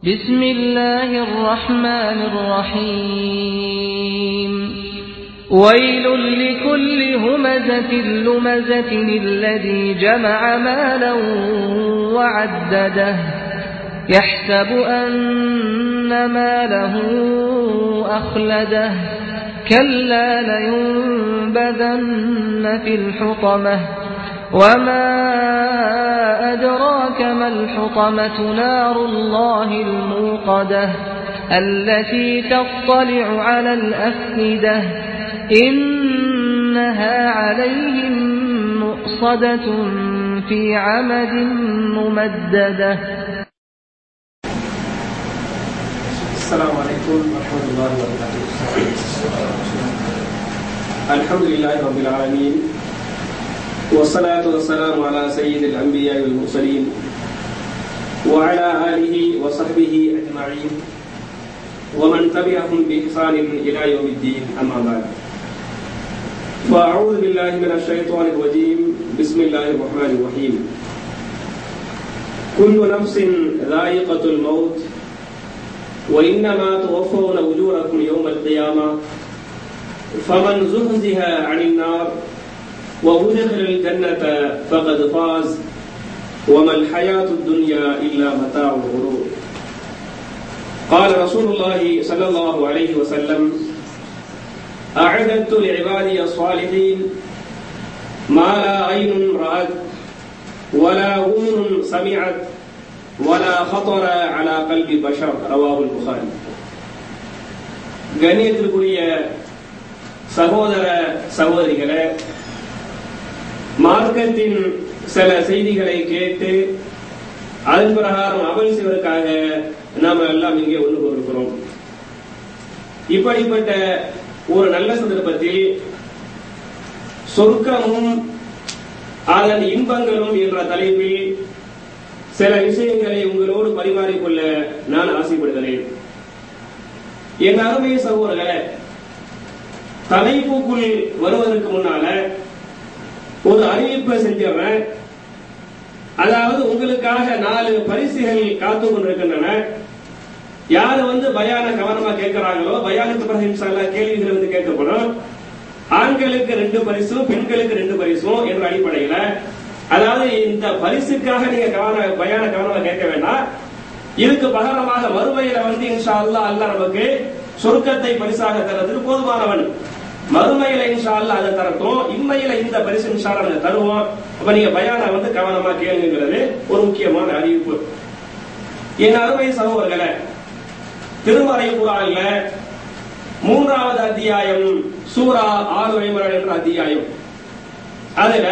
بسم الله الرحمن الرحيم ويل لكل همزة لمزة الذي جمع مالا وعدده يحسب أن ماله أخلده كلا لينبذن في الحطمة وما أدراك ما الحطمة نار الله الموقدة التي تطلع على الأفئدة إنها عليهم مؤصدة في عمد ممددة. السلام عليكم ورحمة الله وبركاته. الحمد لله رب العالمين والصلاة والسلام على سيد الأنبياء والمرسلين وعلى آله وصحبه أجمعين ومن تبعهم بإحسان إلى يوم الدين أما بعد فأعوذ بالله من الشيطان الرجيم بسم الله الرحمن الرحيم كل نفس ذائقة الموت وإنما توفون أجوركم يوم القيامة فمن زحزح عن النار وأدخل الجنة فقد فاز وما الحياة الدنيا إلا متاع الغرور. قال رسول الله صلى الله عليه وسلم أعددت لعبادي الصالحين ما لا عين رأت ولا أذن سمعت ولا خطر على قلب بشر. رواه البخاري. கண்ணியத்திற்குரிய சகோதர சகோதரிகளே, மார்க்கத்தின் சில செய்திகளை கேட்டு அதன் பிரகாரம் அமல் செய்வதற்காக நாம் எல்லாம் இங்கே ஒன்று கொண்டிருக்கிறோம். இப்படிப்பட்ட ஒரு நல்ல சந்தர்ப்பத்தில் சொர்க்கமும் அதன் இன்பங்களும் என்ற தலைப்பில் சில விஷயங்களை உங்களோடு பரிமாறிக்கொள்ள நான் ஆசைப்படுகிறேன். என் அருமை சகோதரர்களே, தலைப்புக்குள் வருவதற்கு முன்னால ஒரு அறிவிப்பை செஞ்சிடறேன். அதாவது உங்களுக்காக 4 பரிசுகள் காத்து கொண்டிருக்கின்றன. யாரு பயான கவனமா கேட்கிறாங்களோ பயானுக்கு பிறகு இன்ஷா அல்லாஹ் கேள்விகள் கேட்கப்படும். ஆண்களுக்கு 2 பரிசும் பெண்களுக்கு 2 பரிசும் என்ற அடிப்படையில, அதாவது இந்த பரிசுக்காக நீங்க பயான கவனமா கேட்க வேண்டாம். இதுக்கு பகரமாக மறுமையில இன்ஷா அல்லாஹ் நமக்கு சொர்க்கத்தை பரிசாக தரதுக்கு போதுமானவன். மறுமையில இன்ஷா அல்லாஹ் அதை தரட்டும், இன்மையில இந்த பரிசு இன்ஷா அல்லாஹ் தருவோம். அப்ப நீங்க பயான கவனமா கேளுங்கிறது ஒரு முக்கியமான அறிவிப்பு. என் அருமை சகோதரர்களே, திருமறை குர்ஆன்ல 3வது அத்தியாயம் சூரா ஆல் இம்ரான் என்ற அத்தியாயம், அதுல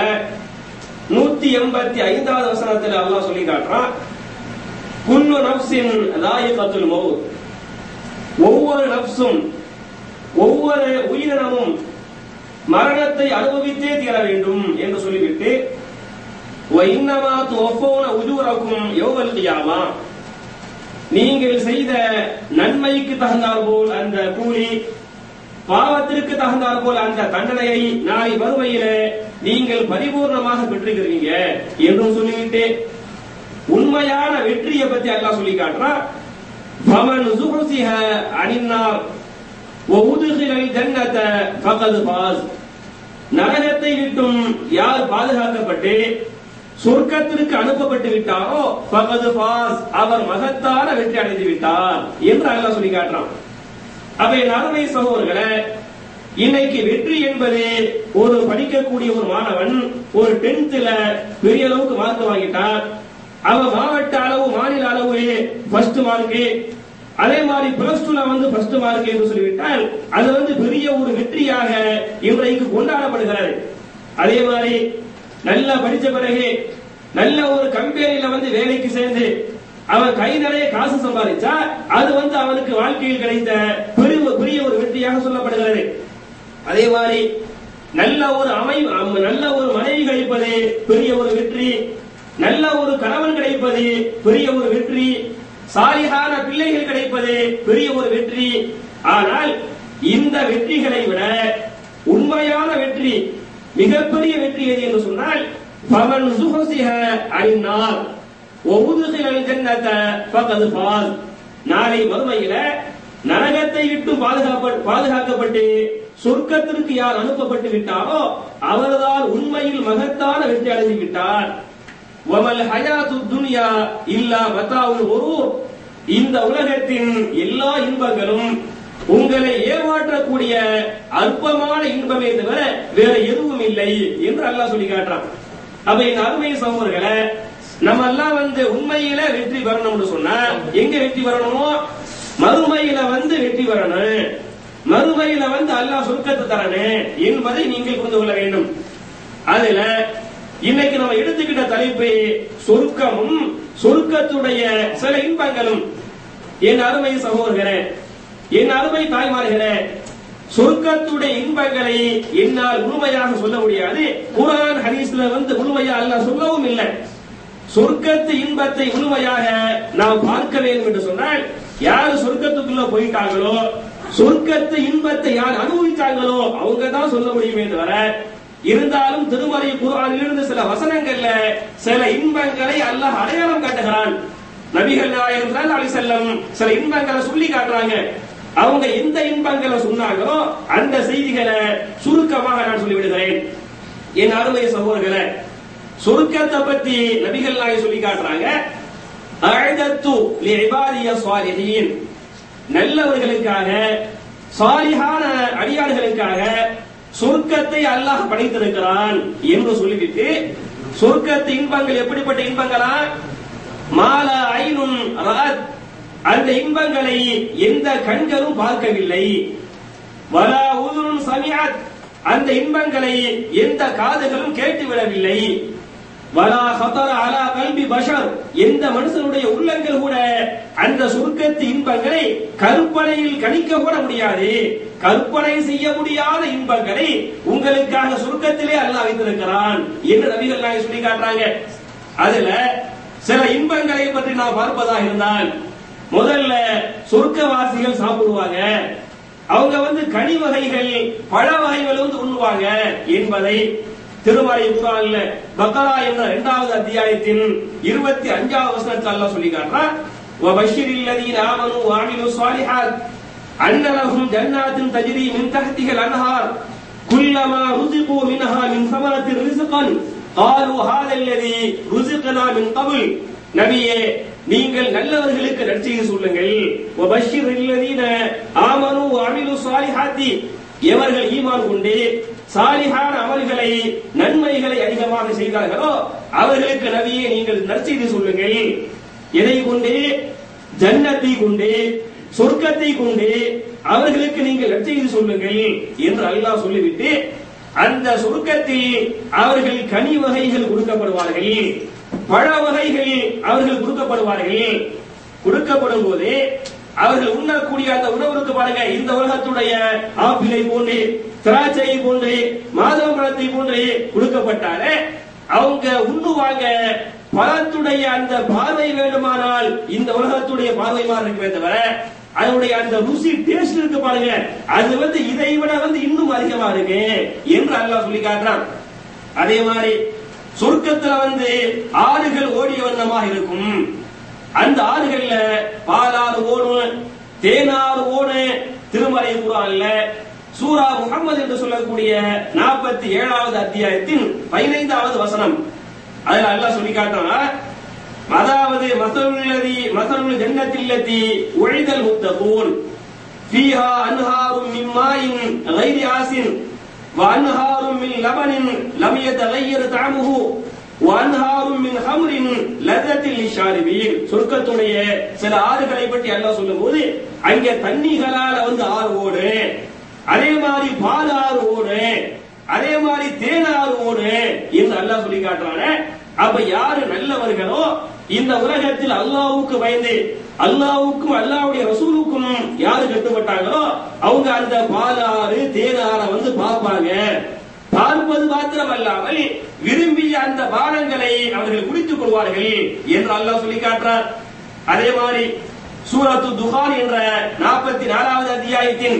185வது வசனத்துல அல்லாஹ் சொல்லி காட்டுறான், குல்லு நஃப்ஸின் ذائقத்துல் மௌத், ஒவ்வொரு நஃப்ஸும் ஒவ்வொரு உயிரினமும் மரணத்தை அனுபவித்தே தீர வேண்டும் என்று சொல்லிவிட்டு وَإِنَّمَا تُوَفَّوْنَ أُجُورَكُمْ يَوْمَ الْقِيَامَةِ, நீங்கள் செய்த நன்மைக்கு தகுந்தாற் போல் அந்த கூலி, பாவத்திற்கு தகுந்தாற் போல் அந்த தண்டனையை நாளை மறுமையிலே நீங்கள் பரிபூர்ணமாக பெற்றிருக்கிறீங்க என்றும் சொல்லிவிட்டு உண்மையான வெற்றியை பத்தி அல்லாஹ் சொல்லி காட்டுறான். فَمَنْ زُحْزِحَ عَنِ النَّارِ وَأُدْخِلَ الْجَنَّةَ فَقَدْ فَازَ, நரகத்தை விட்டும் யார் பாதுகாக்கப்பட்டு சொர்க்கத்திற்கு அனுப்பப்பட்டு விட்டாரோ ஃபகத் ஃபாஸ், அவர் மகத்தான வெற்றி அடைந்து விட்டார் என்று அல்லாஹ் சொல்லி காட்டுறான். அப்ப என் அருமை சகோதரர்களே, இன்னைக்கு வெற்றி என்பது ஒரு படிக்கக்கூடிய ஒரு மாணவன் ஒரு 10th பெரிய அளவுக்கு மார்க் வாங்கிட்டார், அவன் மாவட்ட அளவு மாநில அளவு ஃபர்ஸ்ட் மார்க், அதே மாதிரி பிளஸ் 2ல ஃபர்ஸ்ட் மார்க் என்று சொல்லிவிட்டால் அது பெரிய ஒரு வெற்றியாக இன்றைக்கு கொண்டாடப்படுகிறது. அதே மாதிரி நல்லா படிச்ச பிறகு நல்ல ஒரு கம்பெனில வேலைக்கு சேர்ந்து அவன் கை நிறைய காசு சம்பாதிச்சா அது அவனுக்கு வாழ்க்கையில் கிடைத்த பெரிய ஒரு வெற்றியாக சொல்லப்படுகிறது. அதே மாதிரி நல்ல ஒரு மனைவி கிடைப்பது பெரிய ஒரு வெற்றி, நல்ல ஒரு கணவன் கிடைப்பது பெரிய ஒரு வெற்றி, சாலிகான பிள்ளைகள் கிடைப்பது பெரிய ஒரு வெற்றி. ஆனால் இந்த வெற்றிகளை விட உண்மையான வெற்றி, மிகப்பெரிய வெற்றி எது என்று சொன்னால் فَمَنْ زُحْزِحَ عَنِ النَّارِ وَأُدْخِلَ الْجَنَّةَ فَقَدْ فَازَ, நாளை மறுமையில நரகத்தை விட்டு பாதுகாக்கப்பட்டு சொர்க்கத்திற்கு யார் அனுப்பப்பட்டு விட்டாரோ அவர்தான் உண்மையில் மகத்தான வெற்றி அடைந்து விட்டார். வமல் ஹயாத்து துன்யா இல்லா மதாஉல் குரூர். இந்த உலகத்தின் எல்லா இன்பங்களும் உங்களை ஏமாற்றக்கூடிய அற்பமான இன்பமே தவிர வேற எதுவும் இல்லை என்று அல்லாஹ் சொல்லி காட்டுறான். அப்ப இந்த அருமை சகோதரர்களே, நம்ம எல்லாம் உண்மையில வெற்றி பெறணும்னு சொன்னா எங்க வெற்றி பெறணுமோ மறுமையில வெற்றி பெறணும். மறுமையில அல்லாஹ் சொர்க்கத்தை தரணும் என்பதை நீங்கள் புரிந்து கொள்ள வேண்டும். அதுல இன்னைக்கு நம்ம எடுத்துக்கிட்ட தலைப்பு சொர்க்கமும் சொர்க்கத்துடைய சில இன்பங்களும். என் அருமை சகோதரர்களே, என் அருமை தாய்மார்களே, சொர்க்கத்துடைய இன்பங்களை என்னால் முழுமையாக சொல்ல முடியாது. குர்ஆன் ஹதீஸ்ல முழுமையா அல்லாஹ் சொல்லவும் இல்லை. சொர்க்கத்து இன்பத்தை முழுமையாக நாம் பார்க்க வேண்டும் என்று சொன்னால் யார் சொர்க்கத்துக்குள்ள போயிட்டாங்களோ சொர்க்கத்து இன்பத்தை யார் அனுபவித்தாங்களோ அவங்க தான் சொல்ல முடியுமே தவிர, இருந்தாலும் திருமறை குர்ஆனிலிருந்து சில வசனங்கள்ல சில இன்பங்களை அல்லாஹ் அடையாளம் காட்டுகிறான். நபிகள் நாயகம் ஸல்லல்லாஹு அலைஹி வஸல்லம் சில இன்பங்களை சொல்லி காட்டுறாங்க. அவங்க எந்த இன்பங்களை சொன்னாங்களோ அந்த செய்திகளை சுருக்கமாக நான் சொல்லிவிடுகிறேன். என் அருமை சகோதரர்களே, சொர்க்கத்தை பத்தி நபிகள் நாயகம் சொல்லி காட்டுறாங்க. அஅதத்து லிஇபாதிய ஸாலிஹீன். நல்லவர்களுக்காக சாலிஹான அடியார்களுக்காக சொர்க்கத்தை அல்லாஹ் படைத்திருக்கிறான் என்று சொல்லிவிட்டு, சொர்க்கத்து இன்பங்கள் எப்படிப்பட்ட இன்பங்களா? மால ஐனுன் ரஅத். அந்த இன்பங்களை எந்த கண்களும் பார்க்கவில்லை. வலா உதுனுன் சமிஅத். அந்த இன்பங்களை எந்த காதுகளும் கேட்டுவிடவில்லை. வலா ஹதர அலா கல்பி பஷர். எந்த மனுஷனுடைய உள்ளங்கள் கூட அந்த சொர்க்கத்து இன்பங்களை கற்பனையில் கணிக்க கூட முடியாது. கற்பனை செய்ய முடியாத இன்பங்களை உங்களுக்காக சொர்க்கத்திலே அல்லாஹ் வைத்திருக்கிறான் என்று நபிகள் நாயகம் சொல்லி காட்டுறாங்க. அதுல சில இன்பங்களை பற்றி நாம் பார்ப்பதாக இருந்தால், முதல்ல சொர்க்கவாசிகள் சாப்பிடுவாங்க. அவங்க கனி வகைகள் பழ வகைகள் உண்ணுவாங்க என்பதை திருமறை குர்ஆன்ல பக்ரா என்ற 2வது அத்தியாயத்தின் 25வது வசனத்தில் அல்லாஹ் சொல்லி காட்டுறான். வபஷிரில் லதீன ஆமனு வஅமிலு ஸாலிஹாத் அன்ன லஹும் ஜன்னாத்துன் தஜ்ரி மின் தஹ்திஹல் அன்ஹார் குல்லமா ருஸிகு மின்ஹா மின் ஸமரத்திர் ரிஸ்கன் قالوا هذا الذي رزقنا من قبل. நபியே, நீங்கள் நல்லவர்களுக்கு நற்செய்தி சொல்லுங்கள். வபஷிரில் லதீன ஆமனு வஅமிலு ஸாலிஹாத்தி. எவர்கள் ஈமான் கொண்டு சாலிஹான அமல்களை நன்மைகளை அதிகமாக செய்தார்களோ அவர்களுக்கு நபியே நீங்கள் நற்செய்தி சொல்லுங்கள். எதை கொண்டு? ஜன்னத்தை கொண்டு, சொர்க்கத்தை கொண்டு அவர்களுக்கு நீங்கள் நற்செய்தி சொல்லுங்கள் என்று அல்லாஹ் சொல்லிவிட்டு, அந்த சொர்க்கத்தில் அவர்கள் கனி வகைகள் கொடுக்கப்படுவார்கள், பழ வகைகள் அவர்கள் கொடுக்கப்படுவார்கள். கொடுக்கப்படும் போது அவர்கள் உண்ணக்கூடிய அந்த உணவுக்கு பாருங்க, இந்த உலகத்துடைய ஆப்பிளை போன்று திராட்சை போன்று மாதுளம்பழத்தை போன்று கொடுக்கப்பட்டாலே அவங்க உண்ணுவாங்க. பழத்துடைய அந்த பார்வை வேண்டுமானால் இந்த உலகத்துடைய பார்வை மாதிரி இருக்குமே தவிர அதனுடைய அந்த ருசி டேஸ்ட் இருக்கு பாருங்க, அது இதை விட இன்னும் அதிகமா இருக்கு என்று அல்லாஹ் சொல்லி காட்டுறான். அதே மாதிரி சொர்க்கத்துல ஆறுகள் ஓடிய வண்ணமாக இருக்கும். அந்த ஆறுகள்ல பாலாறு ஓடும், தேனாறு ஓடும். திருமறை குர்ஆன்ல சூரா முஹம்மது என்று சொல்லக்கூடிய 47வது அத்தியாயத்தின் 15வது வசனம் அதுல அல்லாஹ் சொல்லி காட்டுறான். அதாவது மஸலுல் ஜன்னத்தில்லதி உஇதல் முத்தகூன் ஃபீஹா அன்ஹாரும் மின் மாயின் கைரி ஆசின் வ அன்ஹாரும் மின் லபனின் லம் யதகய்யர் தஅமுஹு வ அன்ஹாரும் மின் ஹம்ரின் லதத்தில் லிஷாரிபீன். சொர்க்கத்துடைய சில ஆறுகளை பற்றி அல்லாஹ் சொல்லும்போது அங்கே தண்ணீர்களால ஆறு ஓடு, அதே மாதிரி பால் ஆறு ஓடு, அதே மாதிரி தேனாறு ஓடு என்று அல்லாஹ் சொல்லி காட்டுறானே. அப்ப யாரு நல்லவர்களோ இந்த உலகத்தில் அல்லாஹ்வுக்கு பயந்து அல்லாஹ்வுக்கும் அல்லாஹ்வுடைய ரசூலுக்கும் யாரு கட்டுப்பட்டாங்களோ அவங்க அந்த பாலாறு தேனாரை பார்ப்பாங்க. பார்ப்பது மாத்திரமல்லாமல் விரும்பிய அந்த பானங்களை அவர்கள் குடித்துக் கொள்வார்கள் என்று அல்லாஹ் சொல்லி காட்டுறார். அதே மாதிரி சூரத்து துஹான் என்ற 44வது அத்தியாயத்தின்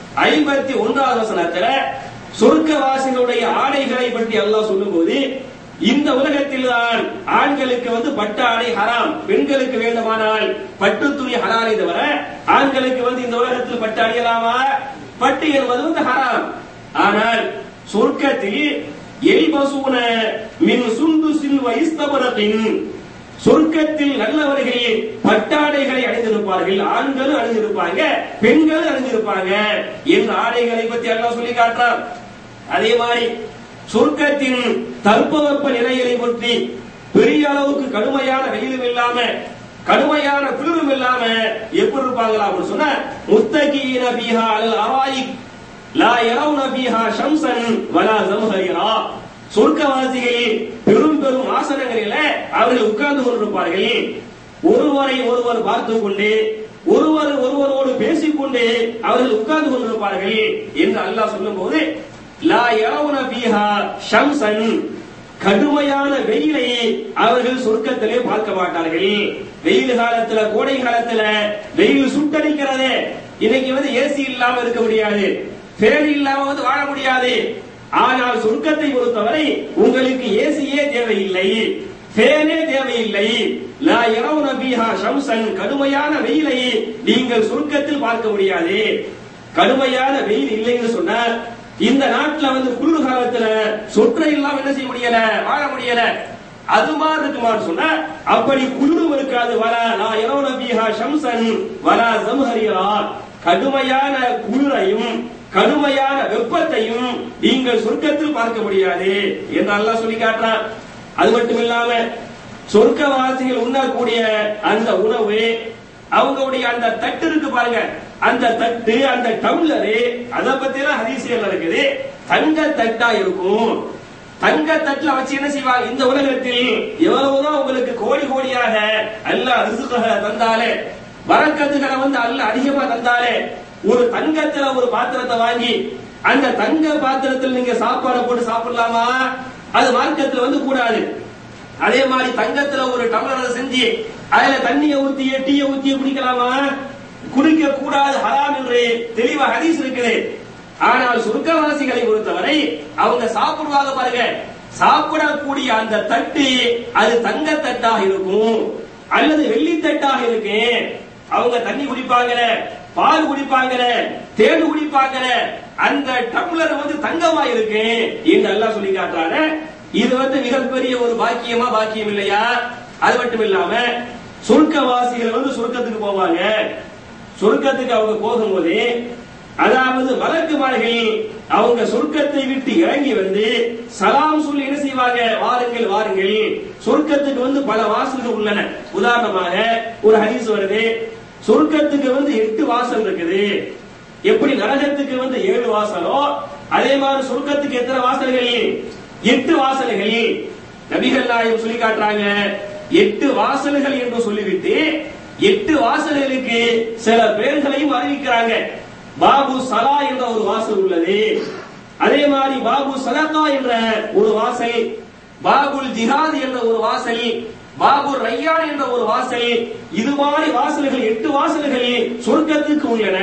51வது வசனத்துல சொர்க்கவாசிகளுடைய ஆடைகளை பற்றி அல்லாஹ் சொல்லும்போது இந்த உலகத்தில் தான் ஆண்களுக்கு பட்டாடை ஹராம், பெண்களுக்கு வேண்டுமானால் பட்டு துணி ஹலாலை தவிர ஆண்களுக்கு இந்த உலகத்தில் பட்டு அணியலாமா? பட்டு என்பது ஹராம். ஆனால் சொர்க்கத்தில் எல்பசூன மின் சுந்துசின் வைஸ்தபரத்தின், சொர்க்கத்தில் நல்லவர்கள் பட்டாடைகளை அணிந்திருப்பார்கள், ஆண்களும் அணிந்திருப்பாங்க, பெண்களும் அணிந்திருப்பாங்க என்ற ஆடைகளை பற்றி அல்லாஹ் சொல்லி காட்டுறார். அதே மாதிரி சொர்க்கத்தின் தட்பவெப்ப நிலைகளை பற்றி பெரிய அளவுக்கு கடுமையான வெயிலும் இல்லாம கடுமையான குளிரும் இல்லாம எப்படி இருப்பாங்களா அப்படின்னு சொன்னா, முத்தகீன ஃபீஹா அல் அராயிக் லா யரவுன ஃபீஹா ஷம்ஸன் வலா ஸம்ஹரிரா, சொர்க்கவாசிகள் பெரும் பெரும் ஆசனங்களில அவர்கள் உட்கார்ந்து கொண்டிருப்பார்கள். ஒருவரை ஒருவர் பார்த்துக் கொண்டு ஒருவரோடு பேசிக்கொண்டு அவர்கள் உட்கார்ந்து கொண்டிருப்பார்கள் என்று அல்லாஹ் சொல்லும் போது, லா யரவுன ஃபீஹா ஷம்ஸன், கடுமையான வெயிலை அவர்கள் சொர்க்கத்திலே பார்க்க மாட்டார்கள். வெயில் காலத்துல, கோடை காலத்துல வெயில் சுட்டடிக்கிறது. இன்னைக்கு ஏசி இல்லாம இருக்க முடியாது, ஃபேன் இல்லாம வாழ முடியாது. ஆனால் சொர்க்கத்தை பொறுத்தவரை உங்களுக்கு ஏசியே தேவையில்லை, ஃபேனே தேவையில்லை. லா யரவுன ஃபீஹா ஷம்ஸன், கடுமையான வெயிலை நீங்கள் சொர்க்கத்தில் பார்க்க முடியாது. கடுமையான வெயில் இல்லைன்னு சொன்னால் இந்த நாட்டில் குளிர் காலத்துல சொற்றை இல்லாம என்ன செய்ய முடியல, வாழ முடியல. அது மாதிரி இருக்குமான்னு சொன்னா அப்படி குளிரும் இருக்காது. வலா லா யரவுன ஃபீஹா ஷம்ஸன் வலா ஸம்ஹரிரா, கடுமையான குளிரையும் கடுமையான வெப்பத்தையும் நீங்கள் சொர்க்கத்தில் பார்க்க முடியாது என்று அல்லாஹ் சொல்லி காட்டுறான். அது மட்டும் இல்லாம சொர்க்கவாசிகள் உண்ணக்கூடிய அந்த உணவு, அவங்களுடைய அந்த தட்டு இருக்கு பாருங்க, அந்த தட்டு, அந்த டம்ளரு, அதை பத்தி எல்லாம் ஹதீஸ்ல இருக்குது. தங்க தட்டா இருக்கும். தங்க தட்டுல வச்சு என்ன செய்வாங்க, இந்த உலகத்தில் எவ்வளவுதான் உங்களுக்கு கோடி கோடியாக அல்லாஹ் ரிஸ்குகளை தந்தாலே, வரக்கத்துகளை அல்லாஹ் அதிகமா தந்தாலே, ஒரு தங்கத்துல ஒரு பாத்திரத்தை வாங்கி அந்த தங்க பாத்திரத்தில் நீங்க சாப்பாடு போட்டு சாப்பிடலாமா? அது மார்க்கத்துல கூடாது. அதே மாதிரி தங்கத்துல ஒரு டம்ளரை செஞ்சு அதுல தண்ணியை ஊத்திய டீயை ஊத்திய குடிக்கலாமா? குடிக்க கூடாது, ஹராம் என்று தெளிவா ஹதீஸ் இருக்குது. ஆனால் சொர்க்கவாசிகளை பொறுத்தவரை அவங்க சாப்பிடுவாங்க பாருங்க, சாப்பிடக்கூடிய அந்த தட்டு அது தங்க தட்டாக இருக்கும் அல்லது வெள்ளி தட்டாக இருக்கு. அவங்க தண்ணி குடிப்பாங்க, பால் குடிப்பாங்க, தேன் குடிப்பாங்க, அந்த டம்ளர் தங்கமா இருக்கு என்று அல்லாஹ் சொல்லி காட்டுறாங்க. இது மிகப்பெரிய ஒரு பாக்கியம் இல்லையா? அது மட்டும் இல்லாம சொர்க்கவாசிகள் சொர்க்கத்துக்கு போவாங்க. சொர்க்கத்துக்கு அவங்க போகும்போது, அதாவது மலக்குமார்கள் அவங்க சொர்க்கத்தை விட்டு இறங்கி சலாம் சொல்லி என்ன செய்வாங்க, வாருங்கள் வாருங்கள். சொர்க்கத்துக்கு பல வாசல்கள் உள்ளன. உதாரணமாக ஒரு ஹதீஸ் வருது, சொர்க்கத்துக்கு 8 வாசல் இருக்குது. எப்படி நரகத்துக்கு 7 வாசலோ அதே மாதிரி சொர்க்கத்துக்கு எத்தனை வாசல்கள்? 8 வாசல்கள். நபிகள் நாயகம் சொல்லி காட்டுறாங்க, 8 வாசல்கள் என்று சொல்லிவிட்டு 8 வாசல்களுக்கு சில பெயர்களையும் அறிவிக்கிறாங்க. பாபு சலா என்ற ஒரு வாசல் உள்ளது. அதே மாதிரி பாபு சலகா என்ற ஒரு வாசல், பாபுல் ஜிஹாத் என்ற ஒரு வாசல், பாபு ரையான் என்ற ஒரு வாசல். இது மாதிரி வாசல்கள் 8 வாசல்கள் சொர்க்கத்துக்கு உள்ளன.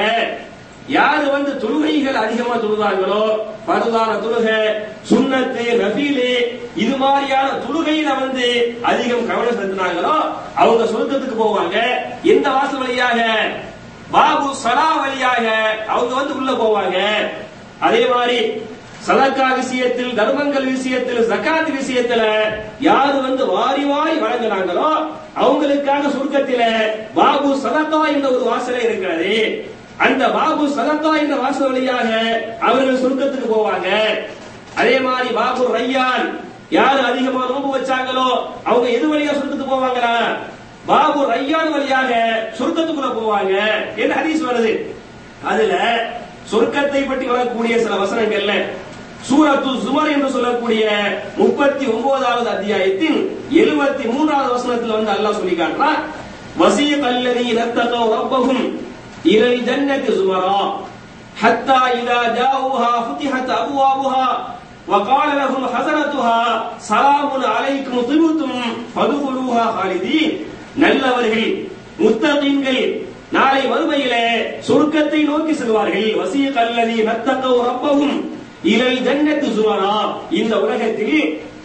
யாரு தொழுகைகள் அதிகமா தொழுதாங்களோ, பரதான தொழுகை, சுன்னத்து, நஃபீலு, இது மாதிரியான தொழுகையில அதிகம் கவனம் செலுத்தினாங்களோ அவங்க சொர்க்கத்துக்கு போவாங்க. எந்த வாசல் வழியாக? பாபு சலா வழியாக அவங்க உள்ள போவாங்க. அதே மாதிரி சதக்கா விஷயத்தில், தர்மங்கள் விஷயத்தில், ஜகாத் விஷயத்துல யாரு வாரி வாரி வழங்கினாங்களோ அவங்களுக்காக சொர்க்கத்தில பாபு சதக்கா என்ற ஒரு வாசலே இருக்கிறது. அந்த பாபு சதக்கா என்ற வாசல் வழியாக அவர்கள் சொர்க்கத்துக்கு போவாங்க. அதே மாதிரி பாபு ரையான், யாரு அதிகமா நோன்பு வச்சாங்களோ அவங்க எது வழியா சொர்க்கத்துக்கு போவாங்களா? பாபு ரையான் வழியாக சொர்க்கத்துக்குள்ள போவாங்க என்று ஹதீஸ் வருது. அதுல சொர்க்கத்தை பற்றி வரக்கூடிய சில வசனங்கள்ல சூரத்து ஜுமர் என்று சொல்லக்கூடிய 39வது அத்தியாயத்தின் 73வது வசனத்தில் அல்லாஹ் சொல்லி காட்டுறான், வஸீகல்லதீன தகவ் ரப்பஹும் இலல் ஜன்னதி ஸுமரா ஹத்தா இதா ஜாஊஹா ஃபுதிஹத் அப்வாபுஹா وقال لهم حزنتها سلام عليكم طبتم فادخلوها خالدين. நல்லவர்கள் முத்தகீன்கள் நாளை மறுமையிலே சொர்க்கத்தை நோக்கி செல்வார்கள். வஸீகல்லதீன தகவ் ரப்பஹும் இலல் ஜன்னதி ஸுமரா. இந்த உலகத்தில்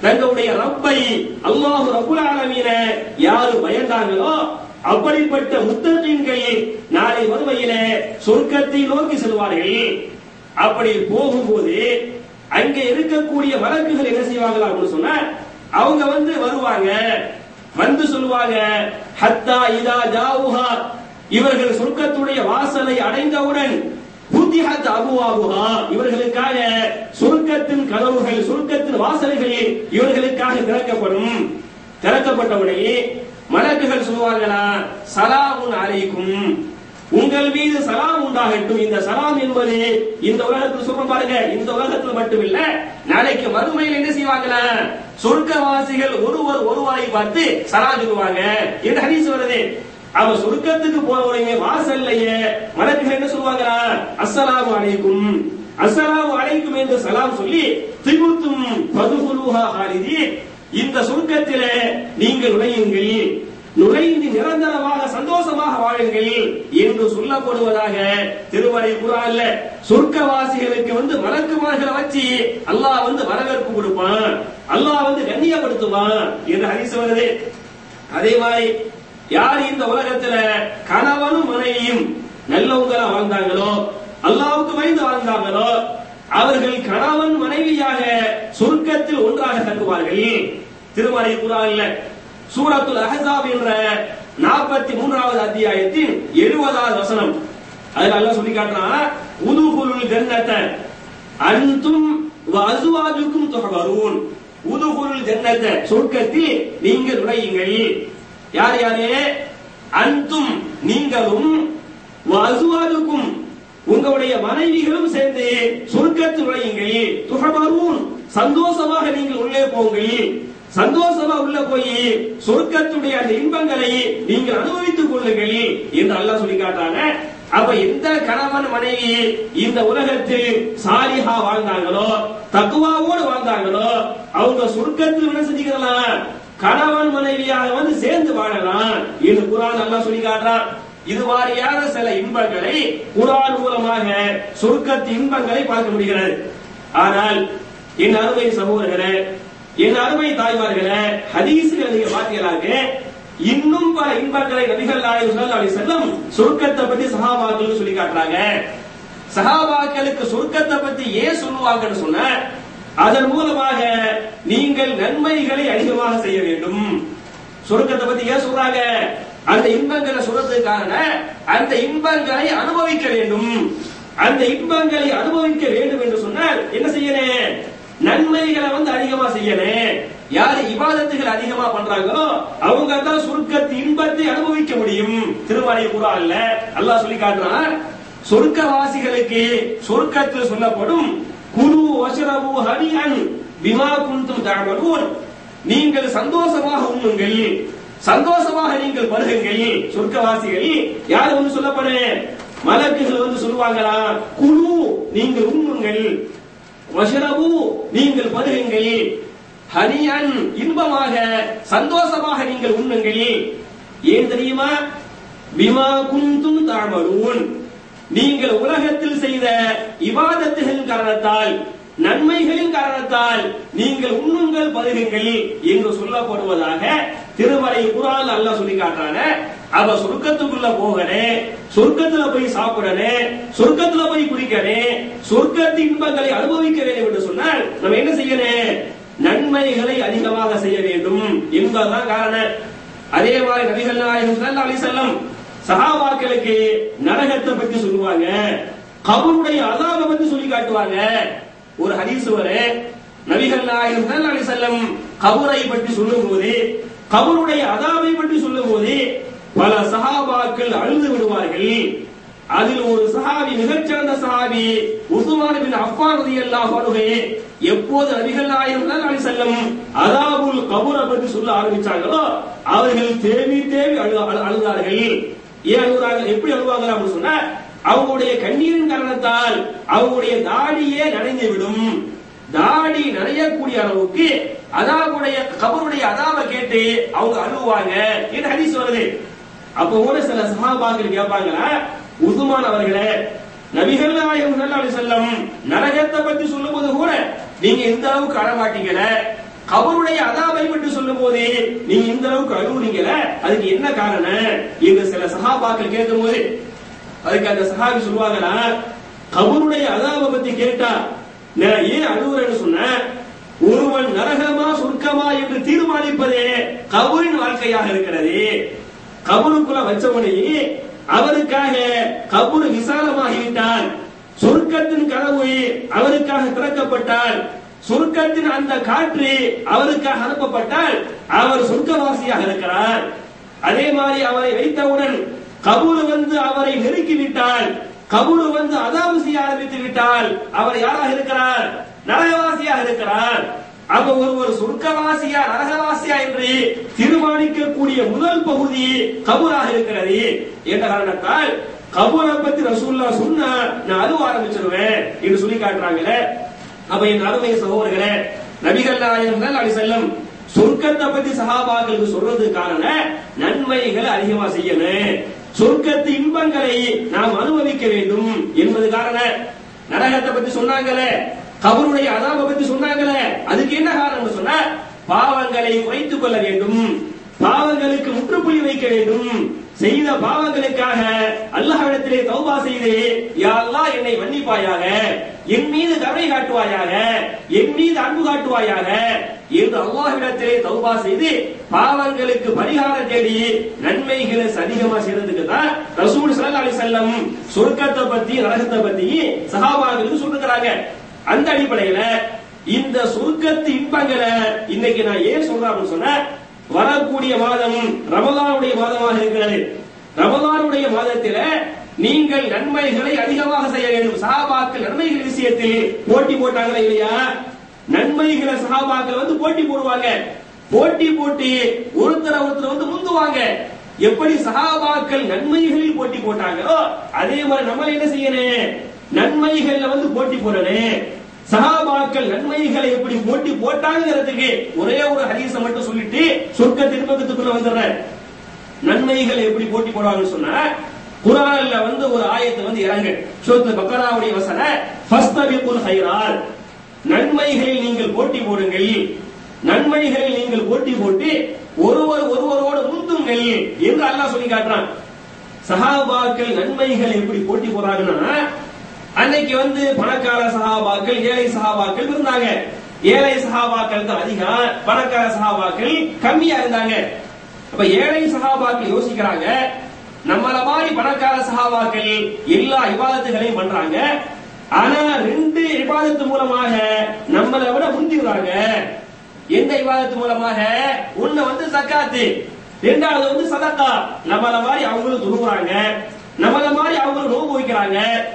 தங்களுடைய ரப்பை அல்லாஹ் ரப்புல் ஆலமீன யாரு பயந்தாங்களோ அப்படிப்பட்ட முத்தகீன்கள் நாளை மறுமையிலே சொர்க்கத்தை நோக்கி செல்வார்கள். அப்படி போகும்போது அங்கே இருக்கக்கூடிய மலக்குகள் என்ன செய்வாங்களா அப்படின்னு சொன்னா, அவங்க வருவாங்க, வந்து சொல்லுவாங்க, ஹத்தா இதா ஜாவுஹா, இவர்கள் சொர்க்கத்துடைய வாசலை அடைந்தவுடன் புத்திஹத் அபுவாபுஹா, இவர்களுக்காக சொர்க்கத்தின் கதவுகள், சொர்க்கத்தின் வாசல்கள் இவர்களுக்காக திறக்கப்படும். திறக்கப்பட்டவுடனே மலக்குகள் சொல்லுவாங்களா, சலாமுன் அலைக்கும், உங்கள் மீது சலாம் உண்டாகட்டும். இந்த சலாம் என்பது இந்த உலகத்தில் சொல்ற பாருங்க, இந்த உலகத்தில் மட்டுமில்ல, நாளைக்கு மறுமையில் என்ன செய்வாங்களா, சொர்க்கவாசிகள் ஒருவரை பார்த்து சலாம் சொல்லுவாங்க என்று ஹதீஸ் வருது. அவ சொர்க்கத்துக்கு போனவங்க வாசல்லையே மலக்குகள் என்ன சொல்லுவாங்களா, அஸ்ஸலாமு அலைக்கும், அஸ்ஸலாமு அலைக்கும் என்று சலாம் சொல்லி, திபுத்தும் ஃபதுஹுலுஹா ஹாலிதீன், இந்த சொர்க்கத்திலே நீங்கள் நுழையுங்கள், நுழைந்து நிரந்தரமாக சந்தோஷமாக வாழுங்கள் என்று சொல்லப்படுவதாக திருமறை குர்ஆன்ல சொர்க்கவாசிகளுக்கு மலக்குமார்களை வச்சு அல்லாஹ் வரவேற்பு கொடுப்பான், அல்லாஹ் கண்ணியப்படுத்துவான் என்று ஹதீஸ் வருது. அதே மாதிரி யார் இந்த உலகத்துல கணவனும் மனைவியும் நல்லவங்களா வாழ்ந்தாங்களோ, அல்லாஹ்வுக்கு பயந்து வாழ்ந்தாங்களோ, அவர்கள் கணவன் மனைவியாக சொர்க்கத்தில் ஒன்றாக தங்குவார்கள். திருமறை குர்ஆன்ல சூரத்துல் அஹ்ஸாப் என்ற 43வது அத்தியாயத்தின் 70வது வசனம், அதுல அல்லாஹ் சொல்லி காட்டுறான், உதுகுலுல் ஜன்னத அன்தும் வ அஸ்வாஜுக்கும் துஹபரூன், உதுகுலுல் ஜன்னத, சொர்க்கத்தில் நீங்கள் நுழையுங்கள். யார் யாரே, அன்தும் நீங்களும், வ அஸ்வாஜுக்கும் உங்களுடைய மனைவிகளும் சேர்ந்து சொர்க்கத்தில் நுழையுங்கள், துஹபரூன் சந்தோஷமாக நீங்கள் உள்ளே போங்கள், சந்தோஷமா உள்ள போய் சொர்க்கத்துடைய அந்த இன்பங்களை நீங்கள் அனுபவித்துக் கொள்ளுங்கள் என்று அல்லாஹ் சொல்லி காட்டாங்க. அப்ப எந்த கணவன் மனைவி இந்த உலகத்தில் சாலிஹா வாழ்ந்தாங்களோ, தக்வாவோடு வாழ்ந்தாங்களோ, அவங்க சொர்க்கத்தில் என்ன செஞ்சுக்கலாம், கணவன் மனைவியாக சேர்ந்து வாழலாம் என்று குர்ஆன் அல்லாஹ் சொல்லி காட்டுறான். இது மாதிரியான சில இன்பங்களை குர்ஆன் மூலமாக சொர்க்கத்து இன்பங்களை பார்க்க முடிகிறது. ஆனால் என் அருமை சகோதரர்களே, என் அருமை தாய்மார்களே, ஹதீஸ்கள் நீங்க பார்த்தீங்களாக இன்னும் பல இன்பங்களை நபிகள் நாயகம் ஸல்லல்லாஹு அலைஹி வஸல்லம் சொர்க்கத்தை பத்தி சஹாபாக்களுக்கு சொல்லி காட்டுறாங்க. சஹாபாக்களுக்கு சொர்க்கத்தை பத்தி ஏன் சொல்லுவாங்கன்னு சொன்ன, அதன் மூலமாக நீங்கள் நன்மைகளை அதிகமாக செய்ய வேண்டும். சொர்க்கத்தை பத்தி ஏன் சொல்றாங்க, அந்த இன்பங்களை சொல்றதுக்காக அந்த இன்பங்களை அனுபவிக்க வேண்டும். அந்த இன்பங்களை அனுபவிக்க வேண்டும் என்று சொன்னால் என்ன செய்யணும், நன்மைகளை அதிகமா செய்யணும். யாரு இபாதத்துகள் அதிகமா பண்றாங்களோ அவங்க தான் சொர்க்கத்து இன்பத்தை அனுபவிக்க முடியும். திருமறை குர்ஆன்ல அல்லாஹ் சொல்லி காட்டுறான், சொர்க்கவாசிகளுக்கு சொர்க்கத்தில் சொல்லப்படும் குலு வஷ்ரபு ஹனிஅன் பிமா குன்தும் தஅமலூன், நீங்கள் சந்தோஷமாக உண்ணுங்கள், சந்தோஷமாக நீங்கள் பருகுங்கள். சொர்க்கவாசிகள் யாரு சொல்லப்படும், மலக்குகள் சொல்லுவாங்களா, குலு நீங்கள் உண்ணுங்கள், வஷ்ரபு நீங்கள் பருகுங்கள், ஹனியன் இன்பமாக சந்தோஷமாக நீங்கள் உண்ணுங்கள். ஏன் தெரியுமா, பிமா குன்தும் தஅமலூன், நீங்கள் உலகத்தில் செய்த இபாதத்துகளின் காரணத்தால், நன்மைகளின் காரணத்தால் நீங்கள் உண்ணுங்கள் பருகுங்கள் என்று சொல்லப்படுவதாக திருமறை குர்ஆன் அல்லாஹ் சொல்லி காட்டுறாங்க. அவ சொர்க்கத்துக்குள்ள போகணும், சொர்க்கத்துல போய் சாப்பிடணும், சொர்க்கத்துல போய் குடிக்கணும், சொர்க்கத்தின் இன்பங்களை அனுபவிக்க வேண்டும் என்று சொன்னால் நம்ம என்ன செய்யணும், நன்மைகளை அதிகமாக செய்ய வேண்டும் என்பதுதான் காரணம். அதே மாதிரி நபிகள் நாயகம் ஸல்லல்லாஹு அலைஹி வஸல்லம் சஹாபாக்களுக்கு நரகத்தை பத்தி சொல்லுவாங்க, கபருடைய அஸாபை பத்தி சொல்லி காட்டுவாங்க. ஒரு ஹதீஸ் வரை நபிகள் நாயகம் ஸல்லல்லாஹு அலைஹி வஸல்லம் கபரை பற்றி சொல்லும்போது, கபருடைய அஸாபை பற்றி சொல்லும்போது பல சஹாபாக்கள் அழுது விடுவார்கள். அதில் ஒரு சஹாபி, மிகச்சிறந்த சஹாபி உஸ்மான் பின் அஃபான் ரலியல்லாஹு அன்ஹு, எப்போது நபிகள் நாயகம் ஸல்லல்லாஹு அலைஹி வஸல்லம் அஸாபுல் கபரை பற்றி சொல்ல ஆரம்பிச்சாங்களோ அவர்கள் தேவி தேவி அழுதார்கள். ஏன் அழுகுறாங்க, எப்படி அழுவாங்க அப்படின்னு சொன்னா, அவங்களுடைய கண்ணீரின் காரணத்தால் அவங்களுடைய தாடியே நனைந்து விடும். தாடி நனையக்கூடிய அளவுக்கு அதாவுடைய கபருடைய அதாவை கேட்டு அவங்க அழுவாங்க என்று ஹதீஸ் வருது. அப்ப கூட சில சஹாபாக்கள் கேட்பாங்களா, உஸ்மான் அவர்களே, நபிகள் நாயகம் ஸல்லல்லாஹு அலைஹி வஸல்லம் நரகத்தை பத்தி சொல்லும்போது கூட நீங்க இந்த அளவுக்கு அழ மாட்டீங்களே, கபருடைய அதாபை பற்றி சொல்லும் போது நீங்க இந்த அளவுக்கு அழுவுறீங்களே, அதுக்கு என்ன காரணம் என்று சில சஹாபாக்கள் கேட்கும் போது அதுக்கு அந்த சஹாபி சொல்லுவாங்கன்னா, கபருடைய அதாபை பத்தி கேட்டா நான் ஏன் அழுவுறேன்னு சொன்ன, ஒருவன் நரகமா சொர்க்கமா என்று தீர்மானிப்பதே கபரின் வாழ்க்கையாக இருக்கிறது. கபருக்குள்ள வச்சவனையே அவருக்காக கபரு விசாலமாகிவிட்டால், சொர்க்கத்தின் கதவு அவருக்காக திறக்கப்பட்டால், சொர்க்கத்தின் அந்த காற்று அவருக்காக அனுப்பப்பட்டால் அவர் சொர்க்கவாசியாக இருக்கிறார். அதே மாதிரி அவரை வைத்தவுடன் கபூர் வந்து அவரை நெருக்கிவிட்டால், கபூர் வந்து அதாபு செய்ய ஆரம்பித்து விட்டால் அவர் யாராக இருக்கிறார்? நரகவாசியாக இருக்கிறார். அப்ப ஒருவர் சொர்க்கவாசியா நரகவாசியா என்று தீர்மானிக்கக்கூடிய முதல் பகுதி கபூராக இருக்கிறது என்ற காரணத்தால் கபூரை பத்தி ரசூலுல்லாஹ் சொன்னா நான் அழுவ ஆரம்பிச்சிருவேன் என்று சொல்லி காட்டுறாங்களே. அப்ப என் அருமை சகோதரர்களே, நபிகள் நாயகம் ஸல்லல்லாஹு அலைஹி வஸல்லம் சொர்க்கத்தை பத்தி சஹாபாக்களுக்கு சொல்றது காரணம் நன்மைகளை அதிகமா செய்யணும், சொர்க்கத்து இன்பங்களை நாம் அனுபவிக்க வேண்டும் என்பது காரணம். நரகத்தை பத்தி சொன்னாங்களே, கபருடைய அதாபை பத்தி சொன்னாங்களே, அதுக்கு என்ன காரணம் சொன்னா பாவங்களை குறைத்துக் கொள்ள வேண்டும், பாவங்களுக்கு முற்றுப்புள்ளி வைக்க வேண்டும். செய்த பாவங்களுக்காக அல்லாஹ்விடத்திலே தௌபா செய்து யா அல்லாஹ் என்னை மன்னிப்பாயாக, என் மீது கருணை காட்டுவாயாக, என் மீது அன்பு காட்டுவாயாக என்று அல்லாஹ்விடத்திலே தௌபா செய்து பாவங்களுக்கு பரிகாரம் தேடி நன்மைகளை அதிகமா செய்யறதுக்கு தான் ரசூல் ஸல்லல்லாஹு அலைஹி வஸல்லம் சொர்க்கத்தை பத்தி நரகத்தை பத்தி சஹாபாக்களுக்கு சொல்லுகிறாங்க. அந்த அடிப்படையில இந்த சொர்க்கத்து இன்பங்களை இன்னைக்கு நான் ஏன் சொல்றேன் அப்படின்னு சொன்ன, வரக்கூடிய மாதம் ரமலானுடைய மாதமாக இருக்கிறது. ரமலானுடைய மாதத்தில நீங்கள் நன்மைகளை அதிகமாக செய்ய வேண்டும். சஹாபாக்கள் நன்மைகள் விஷயத்தில் போட்டி போட்டாங்களா இல்லையா? நன்மைகளை சஹாபாக்கள் வந்து போட்டி போடுவாங்க. போட்டி போட்டு ஒருத்தர் வந்து முந்துவாங்க. எப்படி சஹாபாக்கள் நன்மைகளில் போட்டி போட்டாங்களோ அதே மாதிரி நம்ம என்ன செய்யணும், நன்மைகள்ல வந்து போட்டி போடணும். சஹாபாக்கள் நன்மைகளை எப்படி போட்டி போட்டாங்கிறதுக்கு ஒரே ஒரு ஹதீஸை மட்டும் சொல்லிட்டு சொர்க்கத்தின் பக்கத்துக்குள்ள வந்துடுறேன். நன்மைகளை எப்படி போட்டி போடுவாங்கன்னு சொன்னா, குர்ஆன்ல வந்து ஒரு ஆயத்து வந்து இறங்கு, சூரத்துல் பக்ராவுடைய வசனம், ஃபஸ்தபிகுல் ஹைராத், நன்மைகளில் நீங்கள் போட்டி போடுங்கள், நன்மைகளில் நீங்கள் போட்டி போட்டு ஒருவரோடு முந்துங்கள் என்று அல்லாஹ் சொல்லி காட்டுறான். சஹாபாக்கள் நன்மைகளை எப்படி போட்டி போறாங்கன்னா, அன்னைக்கு வந்து பணக்கார சஹாபாக்கள் ஏழை சஹாபாக்கள் இருந்தாங்க. ஏழை சஹாபாக்கள் தான் அதிகம், பணக்கார சஹாபாக்கள் கம்மியா இருந்தாங்க. அப்ப ஏழை சஹாபாக்கள் யோசிக்கிறாங்க, நம்மள மாதிரி பணக்கார சஹாபாக்கள் எல்லா இபாதத்துகளையும் பண்றாங்க, ஆனா ரெண்டு இபாதத்து மூலமாக நம்மளை விட முந்திடுறாங்க. எந்த இபாதத்து மூலமாக? ஒண்ணு வந்து ஜக்காத்து, இரண்டாவது வந்து சதக்கா. நம்மள மாதிரி அவங்களும் துணுறாங்க, நம்மள மாதிரி அவங்களும் நோன்பு வைக்கிறாங்க.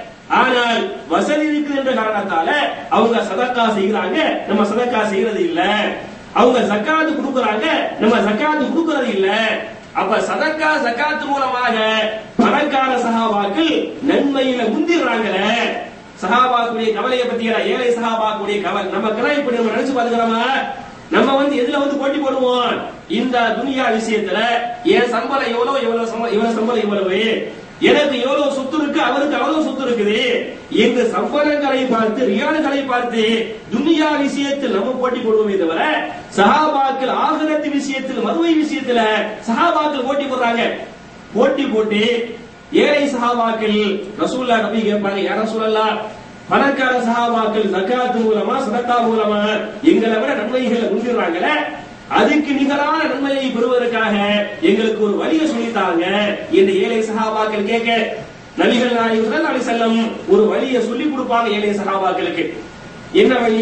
ஆனால் வசதி இருக்குது என்ற காரணத்தால அவங்க சதக்கா செய்யறாங்க, நம்ம சதக்கா செய்யறது இல்ல. அவங்க ஜக்காத்து கொடுக்கறாங்க, நம்ம ஜக்காத்து கொடுக்கறது இல்ல. அப்ப சதக்கா ஜக்காத்து மூலமாக பணக்கார சஹாபாக்கள் நன்மையில முந்திடுறாங்களே. சஹாபாக்குடைய கவலையை பத்தி ஏழை சஹாபாக்குடைய கவலை நம்ம கவலை இப்படி நம்ம நினைச்சு பாத்துக்கிறோமா? நம்ம வந்து எதுல வந்து போட்டி போடுவோம்? இந்த துனியா விஷயத்துல என் சம்பளம் இவ்வளவு சம்பளம் இவ்வளவு, எனக்கு எவ்வளவு சொத்து இருக்கு, அவருக்கு அவ்வளவு சொத்து இருக்குது என்று சம்பளங்களை பார்த்து ரியால்களை பார்த்து துனியா விஷயத்தில் நம்ம போட்டி போடுவோமே தவிர சஹாபாக்கள் ஆகிரத்து விஷயத்தில் மறுமை விஷயத்துல சஹாபாக்கள் போட்டி போடுறாங்க. போட்டி போட்டு ஏழை சஹாபாக்கள் ரசூலுல்லாஹ் நபி கேட்பாங்க, யா ரசூலல்லாஹ், பணக்கார சஹாபாக்கள் ஜகாத் மூலமா சதக்கா மூலமா எங்களை விட நன்மைகளை முந்திடுறாங்களே, அதுக்கு நிகரான நன்மையை பெறுவதற்காக எங்களுக்கு ஒரு வழியை சொல்லித்தாங்க என்று ஏழை சஹாபாக்கள் கேட்க, நபிகள் நாயகம் ஸல்லல்லாஹு அலைஹி வஸல்லம் ஒரு வழியை சொல்லி கொடுப்பாங்க ஏழை சஹாபாக்களுக்கு. என்ன வழி?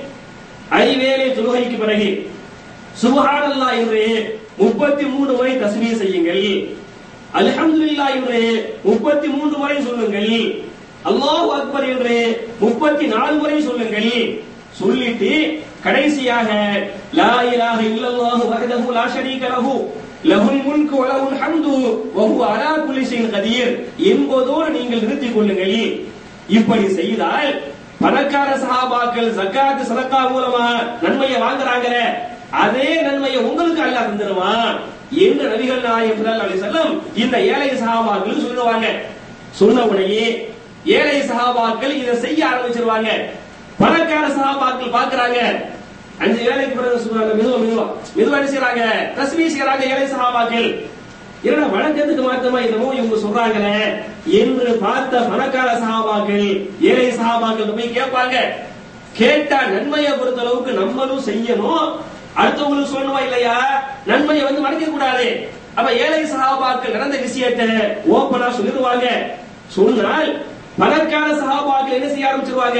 ஐவேளை தொழுகைக்கு பிறகு சுப்ஹானல்லாஹ் என்று 33 முறை தஸ்பீஹ் செய்யுங்கள், அல்ஹம்துலில்லாஹ் என்று 33 முறை சொல்லுங்கள், அல்லாஹு அக்பர் என்று 34 முறை சொல்லுங்கள். சொல்லிட்டு கடைசியாக லா இலாஹ இல்லல்லாஹு வஹ்தஹு லா ஷரீக லஹு லஹுல் முல்கு வ லஹுல் ஹம்து வ ஹுவ அலா குல்லி ஷைஇன் கதீர் என்பதோடு நீங்கள் நிறுத்திக் கொள்ளுங்கள். இப்படி செய்தால் பணக்கார சஹாபாக்கள் ஜகாத் சதக்கா மூலமா நன்மையை வாங்குறாங்களே, அதே நன்மையை உங்களுக்கு அல்லாஹ் தந்துருவான் என்று நபிகள் நாயகம் ஸல்லல்லாஹு அலைஹி வஸல்லம் இந்த ஏழை சஹாபாக்கள் சொல்லுவாங்க. சொன்ன உடனே ஏழை சஹாபாக்கள் இதை செய்ய ஆரம்பிச்சிருவாங்க. பணக்கார சஹாபாக்கள் பார்க்கறாங்க, 5 வேளைக்கு பிறகு சொல்றாங்க மெதுவா செய்யறாங்க, தஸ்பீஹ் செய்யறாங்க ஏழை சஹாபாக்கள். என்னடா வழக்கத்துக்கு மாத்தமா என்னமோ இவங்க சொல்றாங்களே என்று பார்த்த பணக்கார சஹாபாக்கள் ஏழை சஹாபாக்கள் போய் கேட்பாங்க. கேட்டா நன்மையை பொறுத்த அளவுக்கு நம்மளும் செய்யணும், அடுத்தவங்களுக்கு சொல்லணுமா இல்லையா? நன்மையை மறைக்க கூடாது. அப்ப ஏழை சஹாபாக்கள் நடந்த விஷயத்தை ஓப்பனா சொல்லிடுவாங்க. சொன்னால் பணக்கார சஹாபாக்கள் என்ன செய்ய ஆரம்பிச்சிருவாங்க?